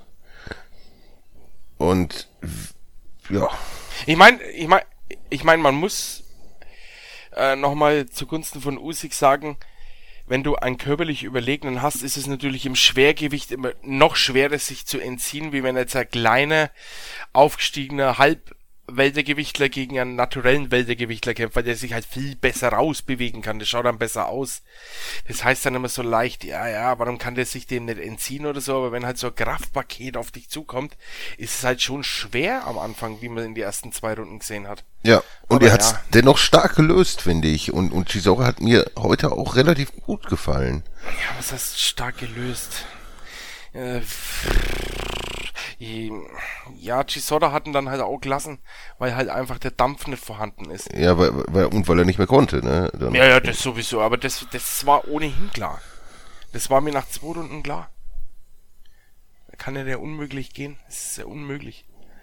Und ja. Ich meine, man muss nochmal zugunsten von Usyk sagen, wenn du einen körperlich Überlegenen hast, ist es natürlich im Schwergewicht immer noch schwerer, sich zu entziehen, wie wenn jetzt ein kleiner, aufgestiegener Halbweltergewichtler gegen einen naturellen Weltergewichtler kämpft, weil der sich halt viel besser rausbewegen kann. Das schaut dann besser aus. Das heißt dann immer so leicht, ja, warum kann der sich dem nicht entziehen oder so, aber wenn halt so ein Kraftpaket auf dich zukommt, ist es halt schon schwer am Anfang, wie man in die ersten 2 Runden gesehen hat. Ja, und aber er hat es dennoch stark gelöst, finde ich. Und Chisora hat mir heute auch relativ gut gefallen. Ja, was heißt stark gelöst? Ja, Chisora hatten dann halt auch gelassen, weil halt einfach der Dampf nicht vorhanden ist. Ja, weil er nicht mehr konnte, ne? Dann Ja, das sowieso, aber das war ohnehin klar. Das war mir nach 2 Runden klar. Da kann ja der unmöglich gehen. Das ist ja unmöglich.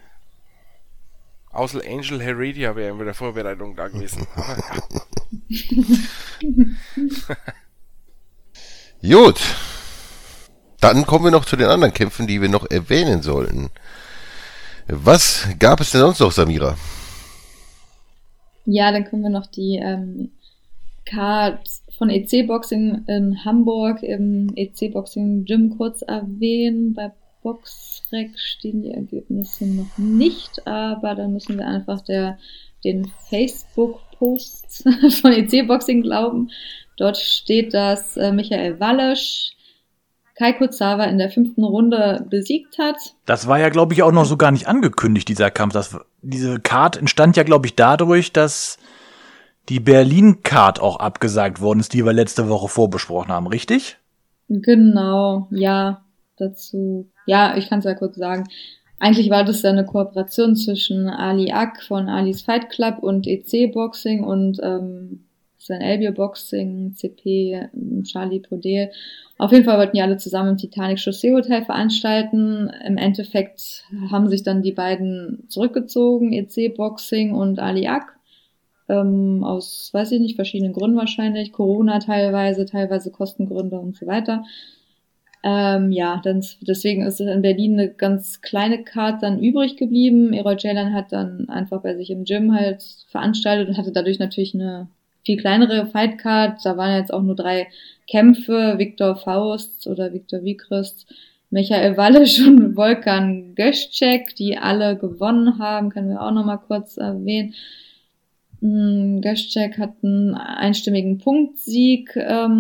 Außer Angel Heredia wäre in der Vorbereitung da gewesen. Aber ja. Gut. Dann kommen wir noch zu den anderen Kämpfen, die wir noch erwähnen sollten. Was gab es denn sonst noch, Samira? Ja, dann können wir noch die Card von EC Boxing in Hamburg im EC Boxing Gym kurz erwähnen. Bei Boxrec stehen die Ergebnisse noch nicht, aber dann müssen wir einfach den Facebook-Posts von EC Boxing glauben. Dort steht, dass Michael Wallesch Kai Kuzawa in der 5. Runde besiegt hat. Das war ja, glaube ich, auch noch so gar nicht angekündigt, dieser Kampf. Diese Card entstand ja, glaube ich, dadurch, dass die Berlin-Card auch abgesagt worden ist, die wir letzte Woche vorbesprochen haben, richtig? Genau, ja, dazu. Ja, ich kann es ja kurz sagen. Eigentlich war das ja eine Kooperation zwischen Ali Ak von Ali's Fight Club und EC Boxing und Sven Elbio Boxing, CP, Charlie Podel. Auf jeden Fall wollten die alle zusammen im Titanic Chaussee Hotel veranstalten. Im Endeffekt haben sich dann die beiden zurückgezogen, EC Boxing und Ali Ak. Aus, weiß ich nicht, verschiedenen Gründen wahrscheinlich. Corona teilweise Kostengründe und so weiter. Deswegen ist es in Berlin eine ganz kleine Card dann übrig geblieben. Errol Ceylan hat dann einfach bei sich im Gym halt veranstaltet und hatte dadurch natürlich eine viel kleinere Fightcard. Da waren jetzt auch nur 3 Kämpfe. Viktor Faust oder Viktor Vikrist, Michael Wallesch und Volkan Göschek, die alle gewonnen haben. Können wir auch nochmal kurz erwähnen. Göschek hat einen einstimmigen Punktsieg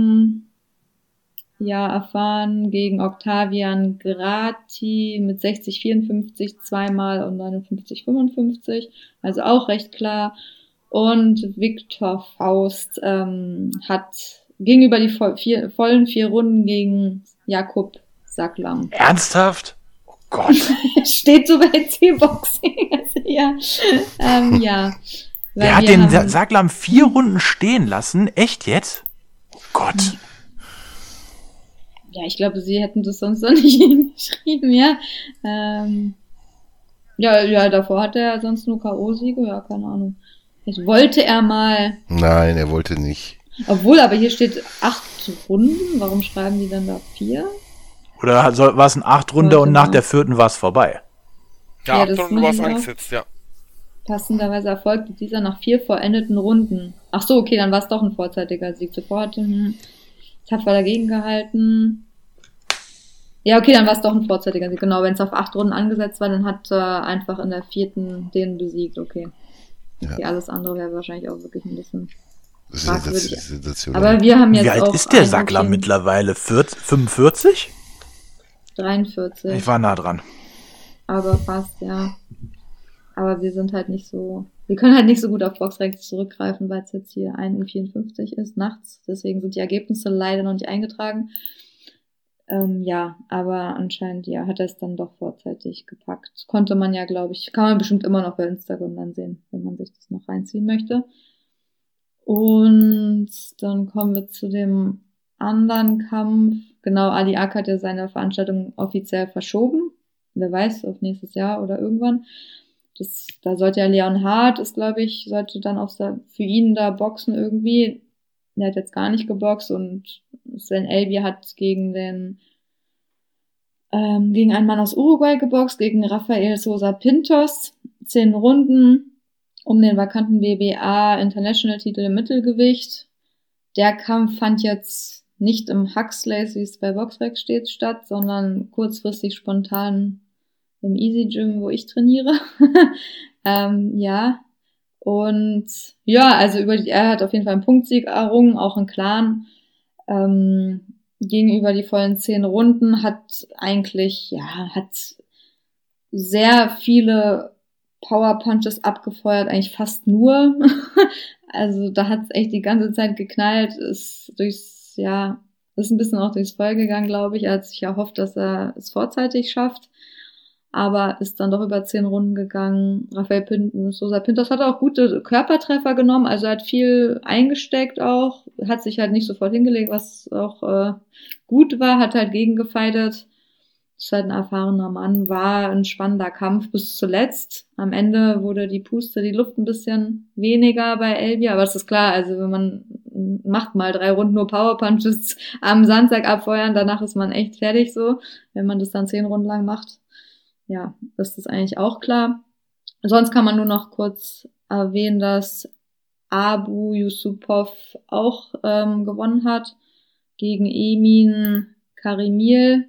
erfahren gegen Octavian Grati mit 60-54 zweimal und 59-55. Also auch recht klar. Und Viktor Faust ging über die vollen 4 Runden gegen Jakub Saklam. Ernsthaft? Oh Gott. Steht so bei C-Boxing. Also, ja. Der hat den Saklam 4 Runden stehen lassen? Echt jetzt? Oh Gott. Ja, ich glaube, sie hätten das sonst noch nicht hingeschrieben, ja. Davor hat er sonst nur K.O.-Siege, ja, keine Ahnung. Jetzt wollte er mal. Nein, er wollte nicht. Obwohl, aber hier steht 8 Runden. Warum schreiben die dann da 4? Oder war es ein 8-Runde und nach der 4. war es vorbei? Ja, 8 Runden war es angesetzt, ja. Passenderweise erfolgte dieser nach 4 vollendeten Runden. Ach so, okay, dann war es doch ein vorzeitiger Sieg. Zuvor hatte tapfer dagegen gehalten. Ja, okay, dann war es doch ein vorzeitiger Sieg. Genau, wenn es auf 8 Runden angesetzt war, dann hat er einfach in der 4. den besiegt, okay. Okay, alles andere wäre wahrscheinlich auch wirklich ein bisschen fragwürdig. Aber wir haben jetzt Wie alt auch ist der Saklam mittlerweile? 45? 43. Ich war nah dran. Aber fast, ja. Aber wir sind halt nicht so, wir können halt nicht so gut auf Boxrec zurückgreifen, weil es jetzt hier 1:54 ist nachts. Deswegen sind die Ergebnisse leider noch nicht eingetragen. Aber anscheinend, hat er es dann doch vorzeitig gepackt. Konnte man ja, glaube ich, kann man bestimmt immer noch bei Instagram dann sehen, wenn man sich das noch reinziehen möchte. Und dann kommen wir zu dem anderen Kampf. Genau, Ali Ak hat ja seine Veranstaltung offiziell verschoben. Wer weiß, auf nächstes Jahr oder irgendwann. Da sollte ja Leon Hart, sollte dann auch für ihn da boxen irgendwie. Der hat jetzt gar nicht geboxt und Sven Elby hat gegen einen Mann aus Uruguay geboxt, gegen Rafael Sosa Pintos. 10 Runden um den vakanten WBA International Titel im Mittelgewicht. Der Kampf fand jetzt nicht im Huxleys, wie es bei Boxrec steht, statt, sondern kurzfristig spontan im Easy Gym, wo ich trainiere. Ja. Und ja, also er hat auf jeden Fall einen Punktsieg errungen, auch in Clan. Gegenüber die vollen 10 Runden hat sehr viele Power Punches abgefeuert, eigentlich fast nur. Also da hat es echt die ganze Zeit geknallt, ist ein bisschen auch durchs Feuer gegangen, glaube ich. Er hat sich erhofft, dass er es vorzeitig schafft, aber ist dann doch über 10 Runden gegangen. Rafael Sosa Pintos hat auch gute Körpertreffer genommen, also er hat viel eingesteckt auch, hat sich halt nicht sofort hingelegt, was auch gut war, hat halt gegengefeitet. Ist halt ein erfahrener Mann, war ein spannender Kampf bis zuletzt. Am Ende wurde die Luft ein bisschen weniger bei Elby, aber es ist klar, also wenn man macht mal 3 Runden nur Power Punches am Samstag abfeuern, danach ist man echt fertig so, wenn man das dann 10 Runden lang macht. Ja, das ist eigentlich auch klar. Sonst kann man nur noch kurz erwähnen, dass Abu Yusupov auch gewonnen hat gegen Emin Karimil.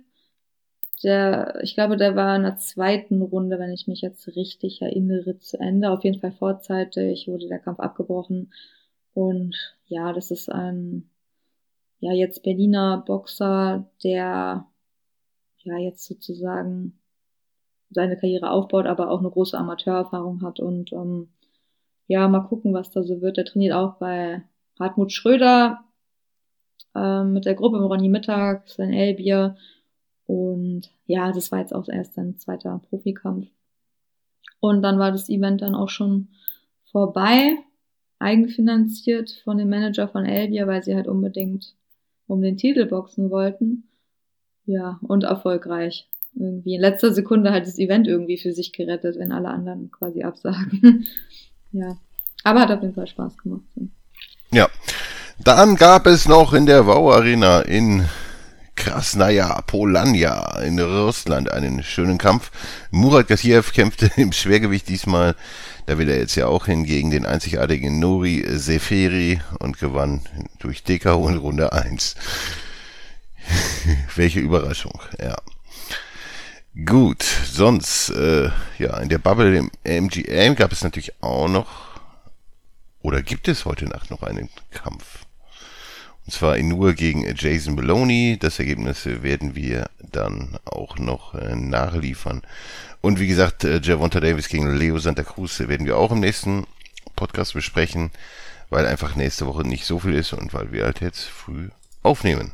Ich glaube, der war in der 2. Runde, wenn ich mich jetzt richtig erinnere, zu Ende. Auf jeden Fall vorzeitig wurde der Kampf abgebrochen. Und ja, das ist ein jetzt Berliner Boxer, der jetzt sozusagen seine Karriere aufbaut, aber auch eine große Amateurerfahrung hat. Und mal gucken, was da so wird. Der trainiert auch bei Hartmut Schröder mit der Gruppe mit Ronny Mittag, Sven Elbier. Und ja, das war jetzt auch erst sein 2. Profikampf. Und dann war das Event dann auch schon vorbei, eigenfinanziert von dem Manager von Elbier, weil sie halt unbedingt um den Titel boxen wollten. Ja, und erfolgreich. Irgendwie in letzter Sekunde hat das Event irgendwie für sich gerettet, wenn alle anderen quasi absagen. Ja, aber hat auf jeden Fall Spaß gemacht. Ja, dann gab es noch in der WOW Arena in Krasnaya Polanja in Russland einen schönen Kampf. Murat Gassiev kämpfte im Schwergewicht diesmal, da will er jetzt ja auch hin, gegen den einzigartigen Nuri Seferi und gewann durch DKO in Runde 1. Welche Überraschung, ja. Gut, sonst, in der Bubble im MGM gab es natürlich auch noch, oder gibt es heute Nacht noch einen Kampf? Und zwar Inoue gegen Jason Maloney. Das Ergebnis werden wir dann auch noch nachliefern. Und wie gesagt, Gervonta Davis gegen Leo Santa Cruz werden wir auch im nächsten Podcast besprechen, weil einfach nächste Woche nicht so viel ist und weil wir halt jetzt früh aufnehmen.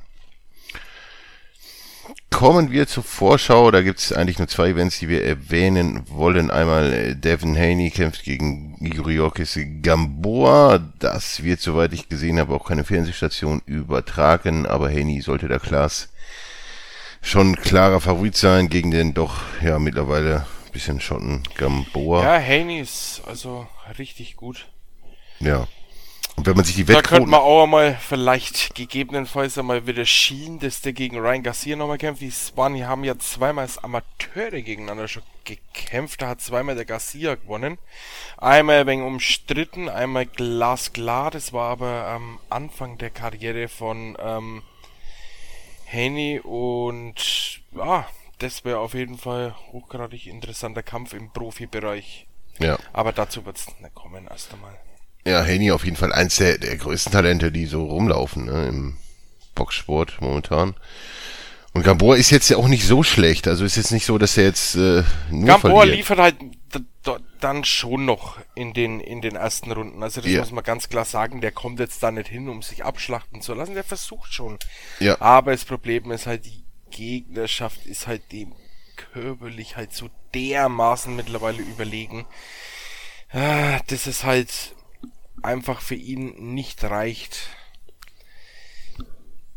Kommen wir zur Vorschau. Da gibt es eigentlich nur 2 Events, die wir erwähnen wollen. Einmal Devin Haney kämpft gegen Yuriorkis Gamboa. Das wird, soweit ich gesehen habe, auch keine Fernsehstation übertragen. Aber Haney sollte da schon klarer Favorit sein gegen den doch mittlerweile ein bisschen Schotten Gamboa. Ja, Haney ist also richtig gut. Ja. Und wenn man sich die Da könnte man auch mal vielleicht gegebenenfalls einmal wieder schielen, dass der gegen Ryan Garcia nochmal kämpft. Die haben ja zweimal als Amateure gegeneinander schon gekämpft. Da hat zweimal der Garcia gewonnen. Einmal ein wenig umstritten, einmal glasklar. Das war aber am Anfang der Karriere von Haney. Und ja, das wäre auf jeden Fall hochgradig interessanter Kampf im Profibereich. Ja. Aber dazu wird es nicht kommen erst einmal. Ja, Haney auf jeden Fall eins der größten Talente, die so rumlaufen, ne, im Boxsport momentan. Und Gamboa ist jetzt ja auch nicht so schlecht, also ist jetzt nicht so, dass er jetzt nur Gamboa verliert. liefert halt dann schon noch in den ersten Runden, also das muss man ganz klar sagen, der kommt jetzt da nicht hin, um sich abschlachten zu lassen, der versucht schon. Ja. Aber das Problem ist halt, die Gegnerschaft ist halt dem körperlich halt so dermaßen mittlerweile überlegen, dass es halt einfach für ihn nicht reicht.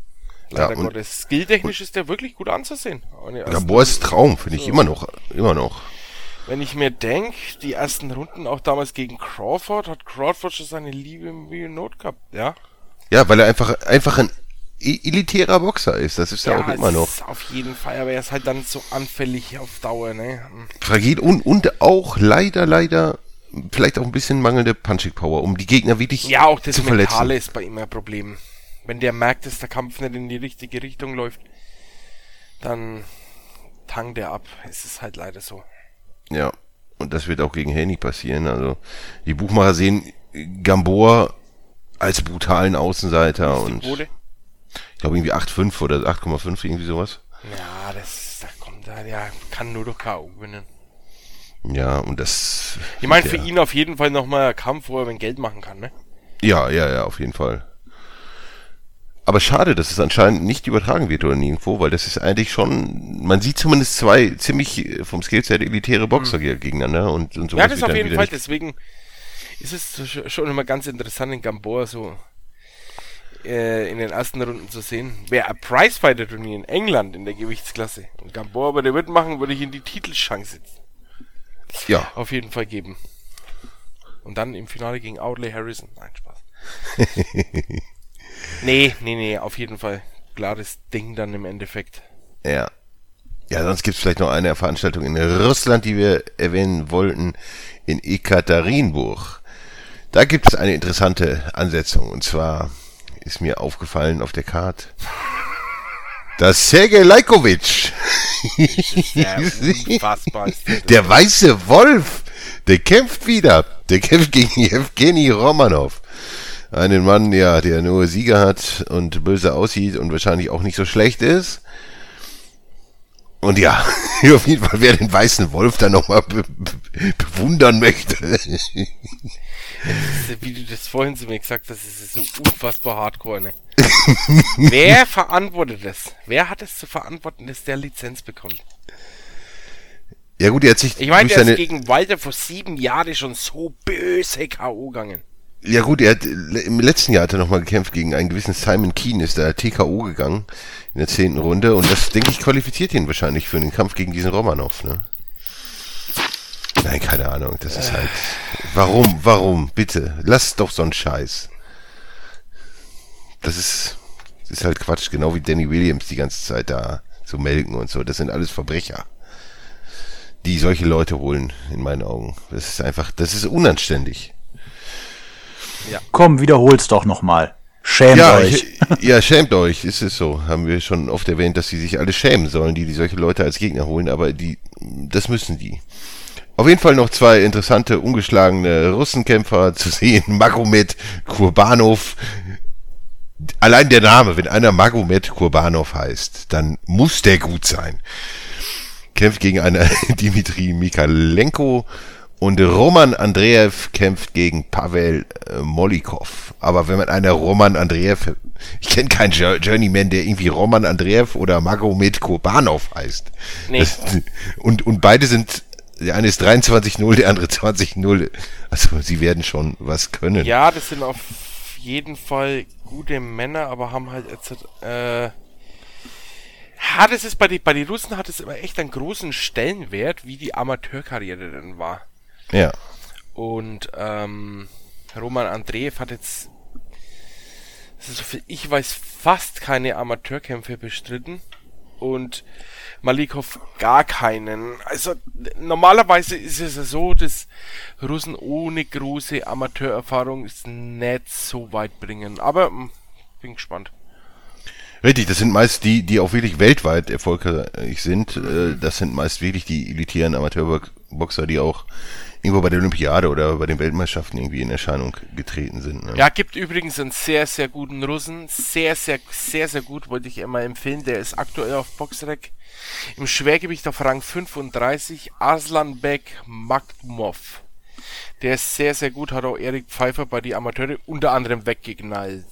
Leider Ja, und- Gottes. Skilltechnisch ist der wirklich gut anzusehen. Gamboa ist Traum, finde ich immer noch. Wenn ich mir denke, die ersten Runden auch damals gegen Crawford, hat Crawford schon seine Liebe im Real Note gehabt, ja? Ja, weil er einfach ein elitärer Boxer ist. Das ist er auch immer noch. Ist auf jeden Fall, aber er ist halt dann so anfällig auf Dauer, ne? Fragil und auch leider vielleicht auch ein bisschen mangelnde Punching Power, um die Gegner wirklich Ja, auch das zu verletzen. Mentale ist bei ihm ein Problem. Wenn der merkt, dass der Kampf nicht in die richtige Richtung läuft, dann tankt der ab. Es ist halt leider so. Ja, und das wird auch gegen Haney passieren. Also die Buchmacher sehen Gamboa als brutalen Außenseiter und Quote? ich glaube irgendwie 8,5 oder 8,5, irgendwie sowas. Ja, da kommt er, der kann nur durch K.O. gewinnen. Ja, und das... Ich meine, für ihn auf jeden Fall nochmal ein Kampf, wo er ein Geld machen kann, ne? Ja, auf jeden Fall. Aber schade, dass es anscheinend nicht übertragen wird oder nirgendwo, weil das ist eigentlich schon, man sieht zumindest zwei ziemlich vom Skillset elitäre Boxer gegeneinander und so. Ja, das auf jeden Fall, deswegen ist es schon immer ganz interessant in Gamboa so in den ersten Runden zu sehen. Wäre ein Prizefighter-Turnier in England in der Gewichtsklasse und Gamboa bei der mitmachen, würde ich in die Titelchance Ja. auf jeden Fall geben. Und dann im Finale gegen Audley Harrison. Nein, Spaß. Nee, auf jeden Fall. Klares Ding dann im Endeffekt. Ja. Ja, sonst gibt es vielleicht noch eine Veranstaltung in Russland, die wir erwähnen wollten, in Ekaterinburg. Da gibt es eine interessante Ansetzung. Und zwar ist mir aufgefallen auf der Karte, dass Sergej Lajkovic, Ja, unfassbar. der weiße Wolf, der kämpft wieder. Der kämpft gegen Evgeny Romanov. Einen Mann, ja, der nur Sieger hat und böse aussieht und wahrscheinlich auch nicht so schlecht ist. Und ja, auf jeden Fall, wer den weißen Wolf dann nochmal bewundern möchte. Wie du das vorhin zu mir gesagt hast, ist es so unfassbar hardcore, ne? Wer verantwortet das? Wer hat es zu verantworten, dass der Lizenz bekommt? Ja gut, er hat sich Ich meine, durch der seine... ist gegen Walter vor 7 Jahren schon so böse K.O. gegangen. Ja gut, er hat im letzten Jahr hat er nochmal gekämpft gegen einen gewissen Simon Keane, ist da TKO gegangen in der 10. Runde und das, denke ich, qualifiziert ihn wahrscheinlich für den Kampf gegen diesen Romanov, ne? Nein, keine Ahnung, das ist halt... Warum? Bitte, lass doch so einen Scheiß. Das ist halt Quatsch, genau wie Danny Williams die ganze Zeit da so melken und so. Das sind alles Verbrecher, die solche Leute holen, in meinen Augen. Das ist unanständig. Komm, wiederhol's doch nochmal. Schämt euch. Ja, schämt euch, ist es so. Haben wir schon oft erwähnt, dass sie sich alle schämen sollen, die solche Leute als Gegner holen, aber das müssen die. Auf jeden Fall noch zwei interessante, ungeschlagene Russenkämpfer zu sehen. Magomed Kurbanov. Allein der Name, wenn einer Magomed Kurbanov heißt, dann muss der gut sein. Kämpft gegen einen Dimitri Mikalenko. Und Roman Andreev kämpft gegen Pavel Molikov. Aber wenn man einer Roman Andreev, ich kenne keinen Journeyman, der irgendwie Roman Andreev oder Magomed Kurbanov heißt. Nee. Und beide sind, der eine ist 23-0, der andere 20-0. Also sie werden schon was können. Ja, das sind auf jeden Fall gute Männer, aber haben halt jetzt das ist bei den Russen hat es immer echt einen großen Stellenwert, wie die Amateurkarriere denn war. Ja. Und Roman Andreev hat jetzt, so viel ich weiß, fast keine Amateurkämpfe bestritten und Malikov gar keinen. Also normalerweise ist es ja so, dass Russen ohne große Amateurerfahrung es nicht so weit bringen. Aber bin gespannt. Richtig, das sind meist die auch wirklich weltweit erfolgreich sind. Das sind meist wirklich die elitären Amateurboxer, die auch irgendwo bei der Olympiade oder bei den Weltmeisterschaften irgendwie in Erscheinung getreten sind. Ne? Ja, gibt übrigens einen sehr, sehr guten Russen. Sehr, sehr, sehr, sehr gut, wollte ich immer empfehlen. Der ist aktuell auf Boxrec im Schwergewicht auf Rang 35. Arslanbek Makhmov. Der ist sehr, sehr gut, hat auch Erik Pfeiffer bei die Amateure unter anderem weggeknallt.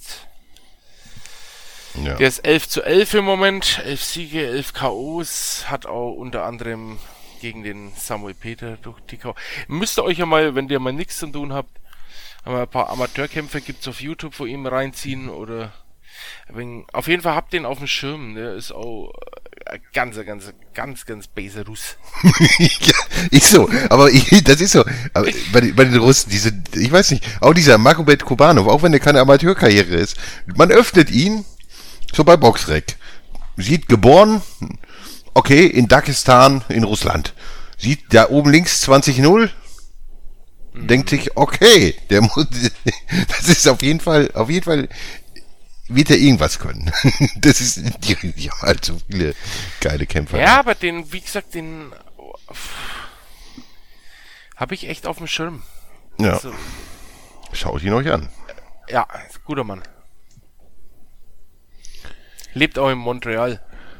Ja. Der ist 11:11 im Moment, 11 Siege, 11 K.O.s, hat auch unter anderem gegen den Samuel Peter durch die K.O. Müsst ihr euch ja mal, wenn ihr mal nichts zu tun habt, ein paar Amateurkämpfe gibt's auf YouTube von ihm reinziehen oder Auf jeden Fall habt den auf dem Schirm, der ist auch ein ganz böser Russ. Ja, ist so, aber das ist so. Aber bei den Russen, ich weiß nicht, auch dieser Magomed Kubanov, auch wenn der keine Amateurkarriere ist, man öffnet ihn, so bei Boxrec. Sieht geboren, okay, in Dagestan, in Russland. Sieht da oben links 20-0, denkt sich, okay, das ist auf jeden Fall, wird er irgendwas können. Das ist, die haben halt so viele geile Kämpfer. Ja, aber wie gesagt, den habe ich echt auf dem Schirm. Ja. Also, Schaut ihn euch an. ja, guter Mann. Lebt auch in Montreal.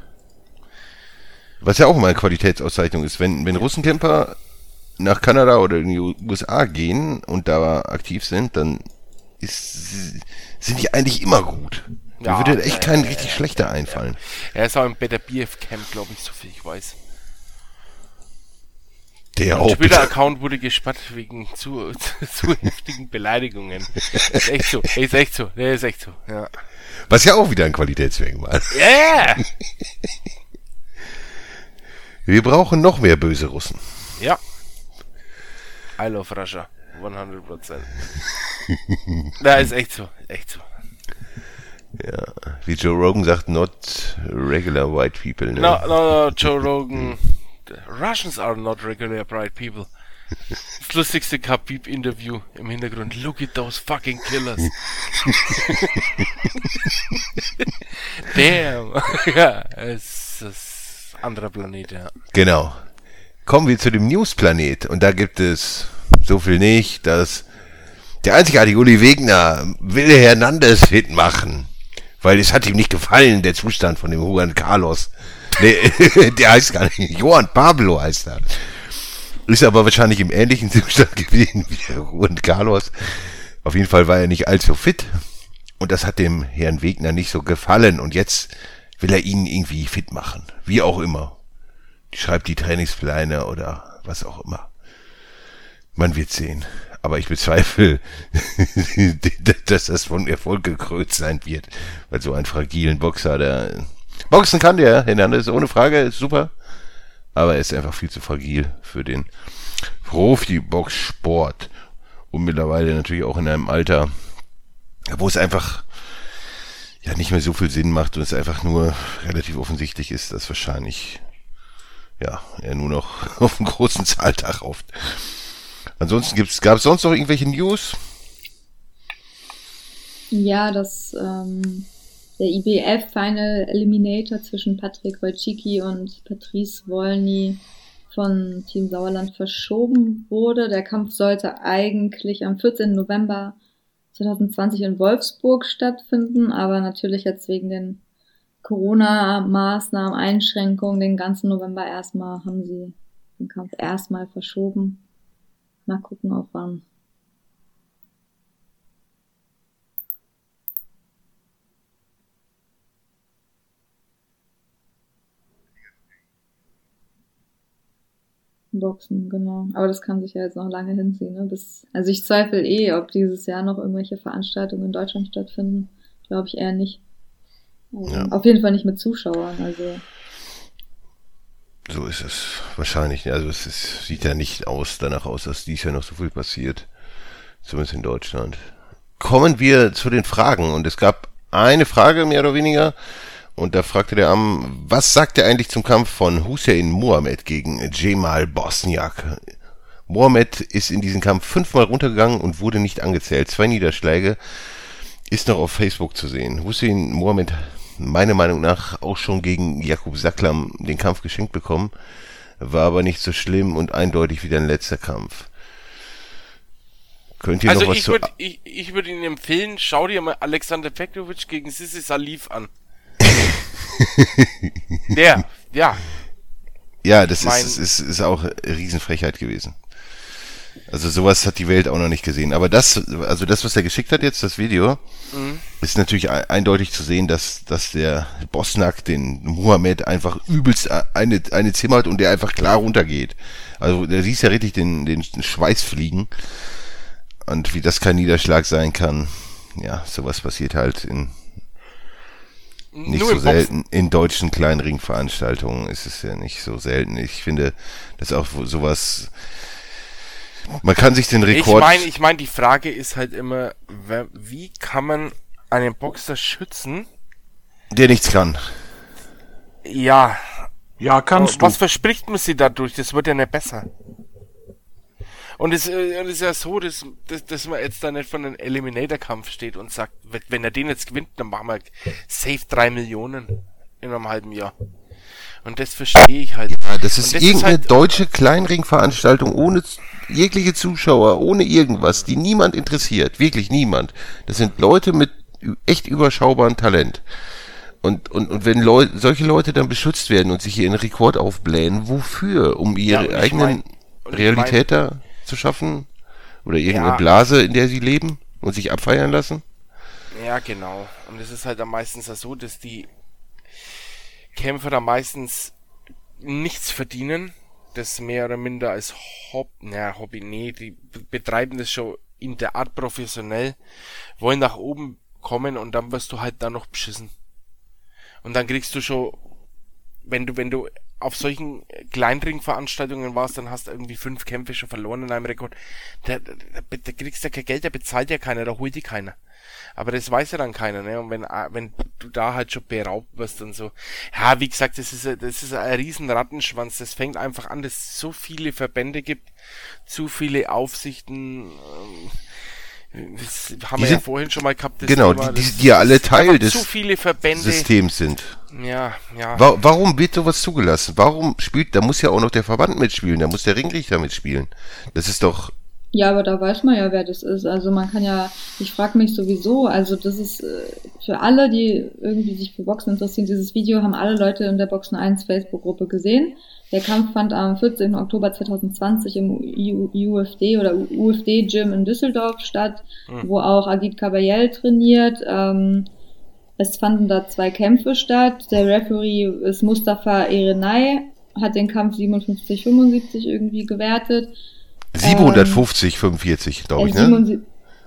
Was ja auch immer eine Qualitätsauszeichnung ist, wenn Russenkämpfer nach Kanada oder in die USA gehen und da aktiv sind, dann sind die eigentlich immer gut. Mir würde echt kein richtig schlechter einfallen. Er ist auch im Better BF Camp, glaube ich, so viel ich weiß. Der Ein auch. Twitter-Account wurde gesperrt wegen zu heftigen Beleidigungen. Ist echt so, der ist echt so, ja. Was ja auch wieder ein Qualitätsmerkmal. Yeah! Wir brauchen noch mehr böse Russen. Ja. I love Russia. 100%. Da ist echt so, echt so. Ja, wie Joe Rogan sagt, not regular white people. Ne? No, Joe Rogan. Russians are not regular white people. Das lustigste Khabib-Interview im Hintergrund. Look at those fucking killers. Damn. Ja, es ist ein anderer Planet, ja. Genau. Kommen wir zu dem News-Planet. Und da gibt es so viel nicht, dass der einzigartige Uli Wegner will Hernandez fit machen. Weil es hat ihm nicht gefallen, der Zustand von dem Juan Carlos. Nee, der heißt gar nicht. Juan Pablo heißt er. Ist aber wahrscheinlich im ähnlichen Zustand gewesen wie der Juan Carlos. Auf jeden Fall war er nicht allzu fit. Und das hat dem Herrn Wegner nicht so gefallen. Und jetzt will er ihn irgendwie fit machen. Wie auch immer. Schreibt die Trainingspläne oder was auch immer. Man wird sehen. Aber ich bezweifle, dass das von Erfolg gekrönt sein wird. Weil so einen fragilen Boxer, der boxen kann, der Hernandez, ohne Frage, ist super. Aber er ist einfach viel zu fragil für den Profi-Boxsport. Und mittlerweile natürlich auch in einem Alter, wo es einfach ja nicht mehr so viel Sinn macht und es einfach nur relativ offensichtlich ist, dass wahrscheinlich ja er nur noch auf einen großen Zahltag rauft. Ansonsten gab es sonst noch irgendwelche News? Ja, der IBF Final Eliminator zwischen Patrick Wojcicki und Patrice Wolny von Team Sauerland verschoben wurde. Der Kampf sollte eigentlich am 14. November 2020 in Wolfsburg stattfinden, aber natürlich jetzt wegen den Corona-Maßnahmen, Einschränkungen den ganzen November haben sie den Kampf erstmal verschoben. Mal gucken, auf wann. Boxen, genau. Aber das kann sich ja jetzt noch lange hinziehen. Ne? Also ich zweifle ob dieses Jahr noch irgendwelche Veranstaltungen in Deutschland stattfinden. Glaube ich eher nicht. Ja. Auf jeden Fall nicht mit Zuschauern. Also So ist es wahrscheinlich. Also sieht ja nicht danach aus, dass dies Jahr noch so viel passiert. Zumindest in Deutschland. Kommen wir zu den Fragen. Und es gab eine Frage, mehr oder weniger. Und da fragte der was sagt er eigentlich zum Kampf von Hussein Mohammed gegen Cemal Bosniak? Mohammed ist in diesen Kampf 5-mal runtergegangen und wurde nicht angezählt. 2 Niederschläge. Ist noch auf Facebook zu sehen. Hussein Mohammed, meiner Meinung nach, auch schon gegen Jakub Saklam den Kampf geschenkt bekommen. War aber nicht so schlimm und eindeutig wie dein letzter Kampf. Könnt ihr Also noch was ich würde Ihnen empfehlen, schau dir mal Alexander Petrovic gegen Sissi Salif an. Ja. Ja, das ist auch eine Riesenfrechheit gewesen. Also sowas hat die Welt auch noch nicht gesehen. Aber das, was er geschickt hat jetzt, das Video, ist natürlich eindeutig zu sehen, dass der Bosniak den Mohammed einfach übelst eine zimmert und der einfach klar runtergeht. Also da siehst ja richtig den Schweiß fliegen. Und wie das kein Niederschlag sein kann, ja, sowas passiert halt in nicht Nur so im Boxen. selten. In deutschen Kleinringveranstaltungen ist es ja nicht so selten. Ich finde, das ist auch sowas. Man kann sich den Rekord. Ich meine, die Frage ist halt immer, wie kann man einen Boxer schützen? Der nichts kann. Ja. Ja, kannst du. Was verspricht man sich dadurch? Das wird ja nicht besser. Und es ist ja so, dass man jetzt da nicht von einem Eliminator-Kampf steht und sagt, wenn er den jetzt gewinnt, dann machen wir safe 3 Millionen in einem halben Jahr. Und das verstehe ich halt. Ja, das ist Und irgendeine halt, deutsche Kleinringveranstaltung ohne jegliche Zuschauer, ohne irgendwas, die niemand interessiert. Wirklich niemand. Das sind Leute mit echt überschaubarem Talent. Und wenn solche Leute dann beschützt werden und sich ihren Rekord aufblähen, wofür? Um ihre eigenen Realität da zu schaffen? Oder irgendeine Blase, in der sie leben und sich abfeiern lassen? Ja, genau. Und es ist halt dann meistens so, dass die Kämpfer da meistens nichts verdienen, das mehr oder minder als Hobby, die betreiben das schon in der Art professionell, wollen nach oben kommen und dann wirst du halt da noch beschissen. Und dann kriegst du schon, wenn du auf solchen Kleinringveranstaltungen warst, dann hast du irgendwie 5 Kämpfe schon verloren in einem Rekord. Da kriegst du ja kein Geld, da bezahlt ja keiner, da holt dich keiner. Aber das weiß ja dann keiner, ne? Und wenn du da halt schon beraubt wirst und so. Ja, wie gesagt, das ist ein riesen Rattenschwanz. Das fängt einfach an, dass es so viele Verbände gibt, zu viele Aufsichten. Das haben wir ja vorhin schon mal gehabt. Das genau, Thema, die ja alle Teil des zu viele Verbände, Systems sind. Ja. Warum wird sowas zugelassen? Warum da muss ja auch noch der Verband mitspielen, da muss der Ringrichter mitspielen. Das ist doch... Ja, aber da weiß man ja, wer das ist. Also man kann ja, ich frage mich sowieso, also das ist für alle, die irgendwie sich für Boxen interessieren, dieses Video haben alle Leute in der Boxen 1 Facebook-Gruppe gesehen. Der Kampf fand am 14. Oktober 2020 im UFD oder UFD-Gym in Düsseldorf statt, wo auch Agit Kabayel trainiert. Es fanden da 2 Kämpfe statt. Der Referee ist Mustafa Erenay, hat den Kampf 57-75 irgendwie gewertet. 750, 45, glaube ich, ne?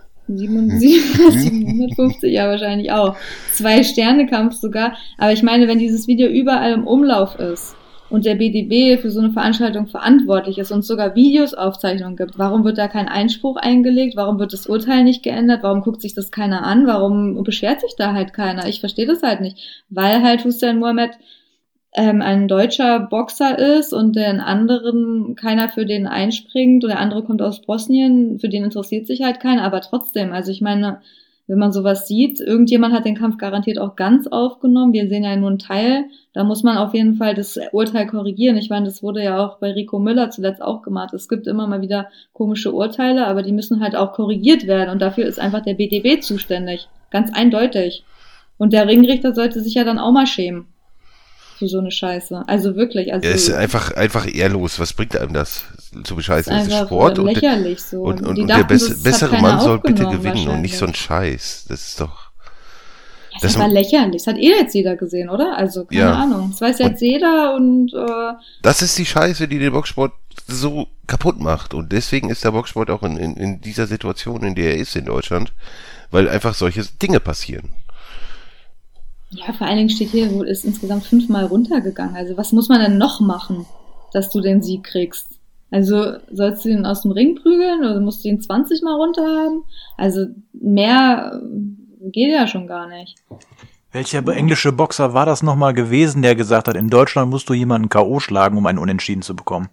750, ja, wahrscheinlich auch. 2-Sterne-Kampf sogar. Aber ich meine, wenn dieses Video überall im Umlauf ist und der BDB für so eine Veranstaltung verantwortlich ist und sogar Videosaufzeichnungen gibt, warum wird da kein Einspruch eingelegt? Warum wird das Urteil nicht geändert? Warum guckt sich das keiner an? Warum beschwert sich da halt keiner? Ich verstehe das halt nicht. Weil halt Hussein Mohammed ein deutscher Boxer ist und den anderen keiner für den einspringt und der andere kommt aus Bosnien, für den interessiert sich halt keiner, aber trotzdem, also ich meine, wenn man sowas sieht, irgendjemand hat den Kampf garantiert auch ganz aufgenommen, wir sehen ja nur einen Teil, da muss man auf jeden Fall das Urteil korrigieren. Ich meine, das wurde ja auch bei Rico Müller zuletzt auch gemacht. Es gibt immer mal wieder komische Urteile, aber die müssen halt auch korrigiert werden und dafür ist einfach der BDB zuständig, ganz eindeutig. Und der Ringrichter sollte sich ja dann auch mal schämen. Für so eine Scheiße. Also wirklich. Also es ist einfach ehrlos. Was bringt einem das zu bescheißen? Es ist Sport lächerlich so. Und der bessere Mann soll bitte gewinnen und nicht so ein Scheiß. Das ist doch... Ja, das war lächerlich. Das hat jetzt jeder gesehen, oder? Also keine Ahnung. Das weiß jetzt jeder und... Das ist die Scheiße, die den Boxsport so kaputt macht. Und deswegen ist der Boxsport auch in dieser Situation, in der er ist in Deutschland, weil einfach solche Dinge passieren. Ja, vor allen Dingen steht hier, wohl ist insgesamt 5-mal runtergegangen. Also was muss man denn noch machen, dass du den Sieg kriegst? Also sollst du ihn aus dem Ring prügeln oder musst du ihn 20-mal runter haben? Also mehr geht ja schon gar nicht. Welcher englische Boxer war das nochmal gewesen, der gesagt hat, in Deutschland musst du jemanden K.O. schlagen, um einen Unentschieden zu bekommen?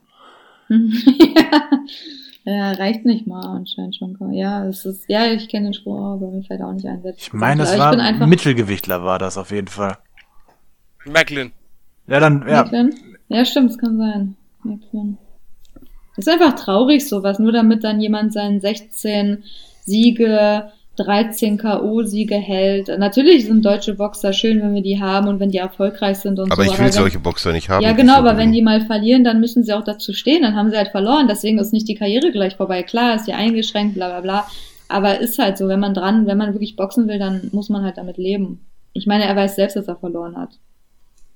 Ja, reicht nicht mal anscheinend schon. Ja, ich kenne den Spruch, aber mir fällt auch nicht ein. Ich meine, es war ein Mittelgewichtler, war das auf jeden Fall. Macklin. Ja, dann, ja. Macklin? Ja, stimmt, es kann sein. Macklin. Das ist einfach traurig, sowas, nur damit dann jemand seinen 16 Siege, 13 K.O.-Siege hält. Natürlich sind deutsche Boxer schön, wenn wir die haben und wenn die erfolgreich sind und aber so. Ich will solche Boxer nicht haben. Ja, genau, aber wenn die mal verlieren, dann müssen sie auch dazu stehen, dann haben sie halt verloren, deswegen ist nicht die Karriere gleich vorbei. Klar, ist ja eingeschränkt, bla bla bla, aber ist halt so, wenn man wirklich boxen will, dann muss man halt damit leben. Ich meine, er weiß selbst, dass er verloren hat.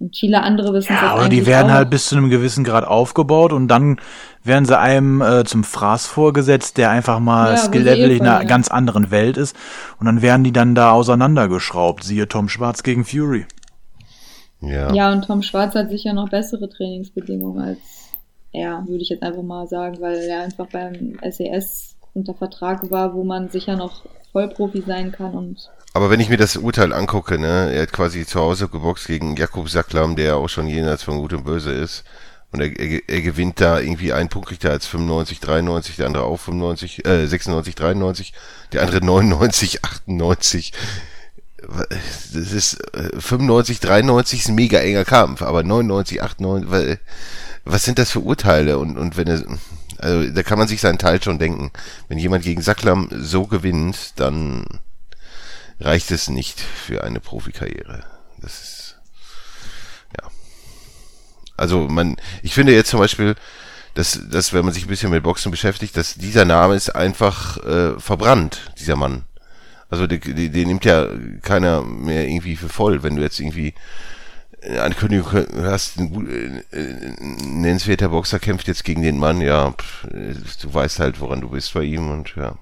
Und viele andere wissen es Ja, jetzt aber die eigentlich werden auch. halt bis zu einem gewissen Grad aufgebaut und dann werden sie einem zum Fraß vorgesetzt, der einfach mal Ja, wo sie Skill-Level in einer verlieren. ganz anderen Welt ist. Und dann werden die dann da auseinandergeschraubt. Siehe Tom Schwarz gegen Fury. Ja. Ja, und Tom Schwarz hat sicher noch bessere Trainingsbedingungen als er, würde ich jetzt einfach mal sagen, weil er einfach beim SES unter Vertrag war, wo man sicher noch Vollprofi sein kann und Aber wenn ich mir das Urteil angucke, ne, er hat quasi zu Hause geboxt gegen Jakub Saklam, der auch schon jenseits von Gut und Böse ist. Und er gewinnt da irgendwie einen Punkt, kriegt er als 95, 93, der andere auch 96, 93, der andere 99, 98. Das ist 95, 93 ist ein mega enger Kampf, aber 99, 98, was sind das für Urteile? Und wenn er, also da kann man sich seinen Teil schon denken. Wenn jemand gegen Saklam so gewinnt, dann reicht es nicht für eine Profikarriere. Das ist, ja. Also ich finde jetzt zum Beispiel, dass wenn man sich ein bisschen mit Boxen beschäftigt, dass dieser Name ist einfach verbrannt, dieser Mann. Also den nimmt ja keiner mehr irgendwie für voll. Wenn du jetzt irgendwie eine Ankündigung hast, ein nennenswerter Boxer kämpft jetzt gegen den Mann, ja, du weißt halt, woran du bist bei ihm und ja.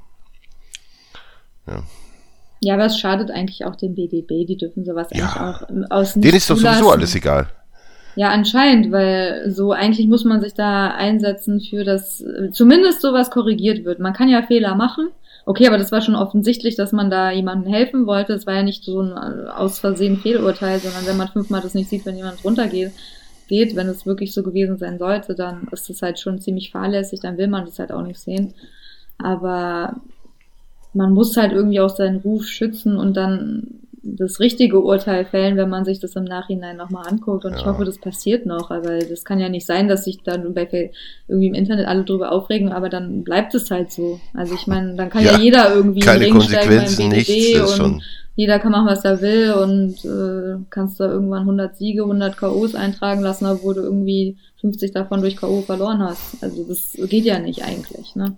ja, aber es schadet eigentlich auch dem BDB, die dürfen sowas Ja. eigentlich auch aus Denen ist doch sowieso alles egal. Ja, anscheinend, weil so eigentlich muss man sich da einsetzen für das, zumindest sowas korrigiert wird. Man kann ja Fehler machen. Okay, aber das war schon offensichtlich, dass man da jemandem helfen wollte. Es war ja nicht so ein aus Versehen Fehlurteil, sondern wenn man 5-mal das nicht sieht, wenn jemand runtergeht, wenn es wirklich so gewesen sein sollte, dann ist das halt schon ziemlich fahrlässig, dann will man das halt auch nicht sehen. Aber man muss halt irgendwie auch seinen Ruf schützen und dann das richtige Urteil fällen, wenn man sich das im Nachhinein nochmal anguckt. Und ich hoffe, das passiert noch, weil das kann ja nicht sein, dass sich dann irgendwie im Internet alle drüber aufregen, aber dann bleibt es halt so. Also ich meine, dann kann ja jeder irgendwie keine in den Ring steigen beim Konsequenzen, BDB nichts, das und schon. jeder kann machen, was er will und kannst da irgendwann 100 Siege, 100 KOs eintragen lassen, obwohl du irgendwie 50 davon durch KO verloren hast. Also das geht ja nicht eigentlich, ne?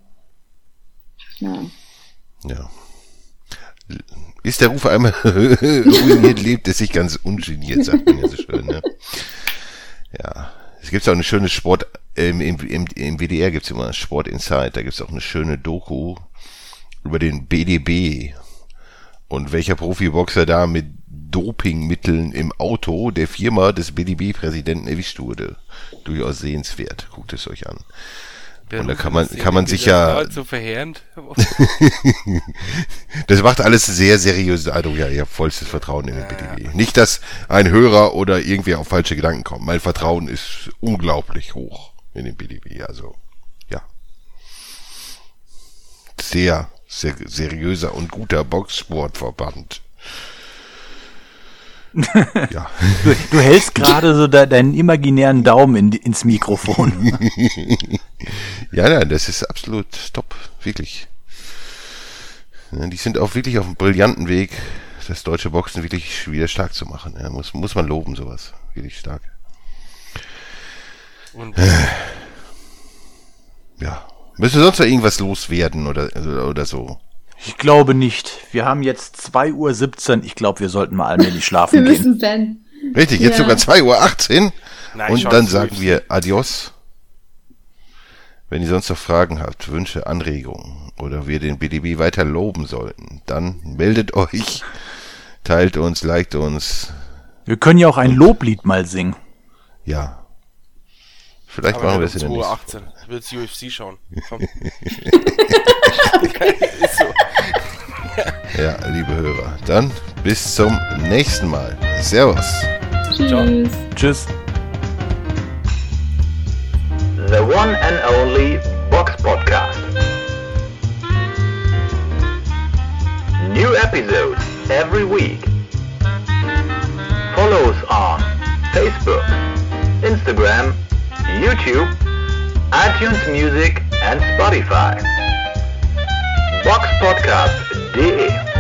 Ja. Ist der Ruf einmal ruiniert, lebt es sich ganz ungeniert, sagt man ja so schön, ne? Ja. Es gibt auch eine schöne im WDR gibt's immer Sport Insight, da gibt's auch eine schöne Doku über den BDB und welcher Profiboxer da mit Dopingmitteln im Auto der Firma des BDB-Präsidenten erwischt wurde. Durchaus sehenswert. Guckt es euch an. Und da kann man sich ja, so verheerend. das macht alles sehr seriös. Also ja, ich habe vollstes Vertrauen in den BDB. Nicht, dass ein Hörer oder irgendwie auf falsche Gedanken kommt. Mein Vertrauen ist unglaublich hoch in den BDB. Also, ja. Sehr seriöser und guter Boxsportverband. Ja. Du hältst gerade so deinen imaginären Daumen ins Mikrofon. Ja, nein, das ist absolut top, wirklich. Ja, die sind auch wirklich auf einem brillanten Weg, das deutsche Boxen wirklich wieder stark zu machen. Ja, muss man loben, sowas. Wirklich stark. Und Ja. Müsste sonst noch irgendwas loswerden oder so? Ich glaube nicht. Wir haben jetzt 2:17 Uhr. Ich glaube, wir sollten mal allmählich schlafen Wir gehen. müssen pennen. Richtig, jetzt Ja. sogar 2:18 Uhr. Nein, Und schon dann zu sagen früh. wir Adios. Wenn ihr sonst noch Fragen habt, Wünsche, Anregungen oder wir den BDB weiter loben sollten, dann meldet euch, teilt uns, liked uns. Wir können ja auch ein Loblied mal singen. Ja. Vielleicht Aber machen wir nicht es in um der 2:18 nächsten. Uhr. Ich will jetzt UFC schauen. Komm. Ist so. Ja, liebe Hörer, dann bis zum nächsten Mal. Servus. Tschüss. Tschüss. The one and only Box Podcast. New episodes every week. Follow us on Facebook, Instagram, YouTube, iTunes Music and Spotify. Boxpodcast.de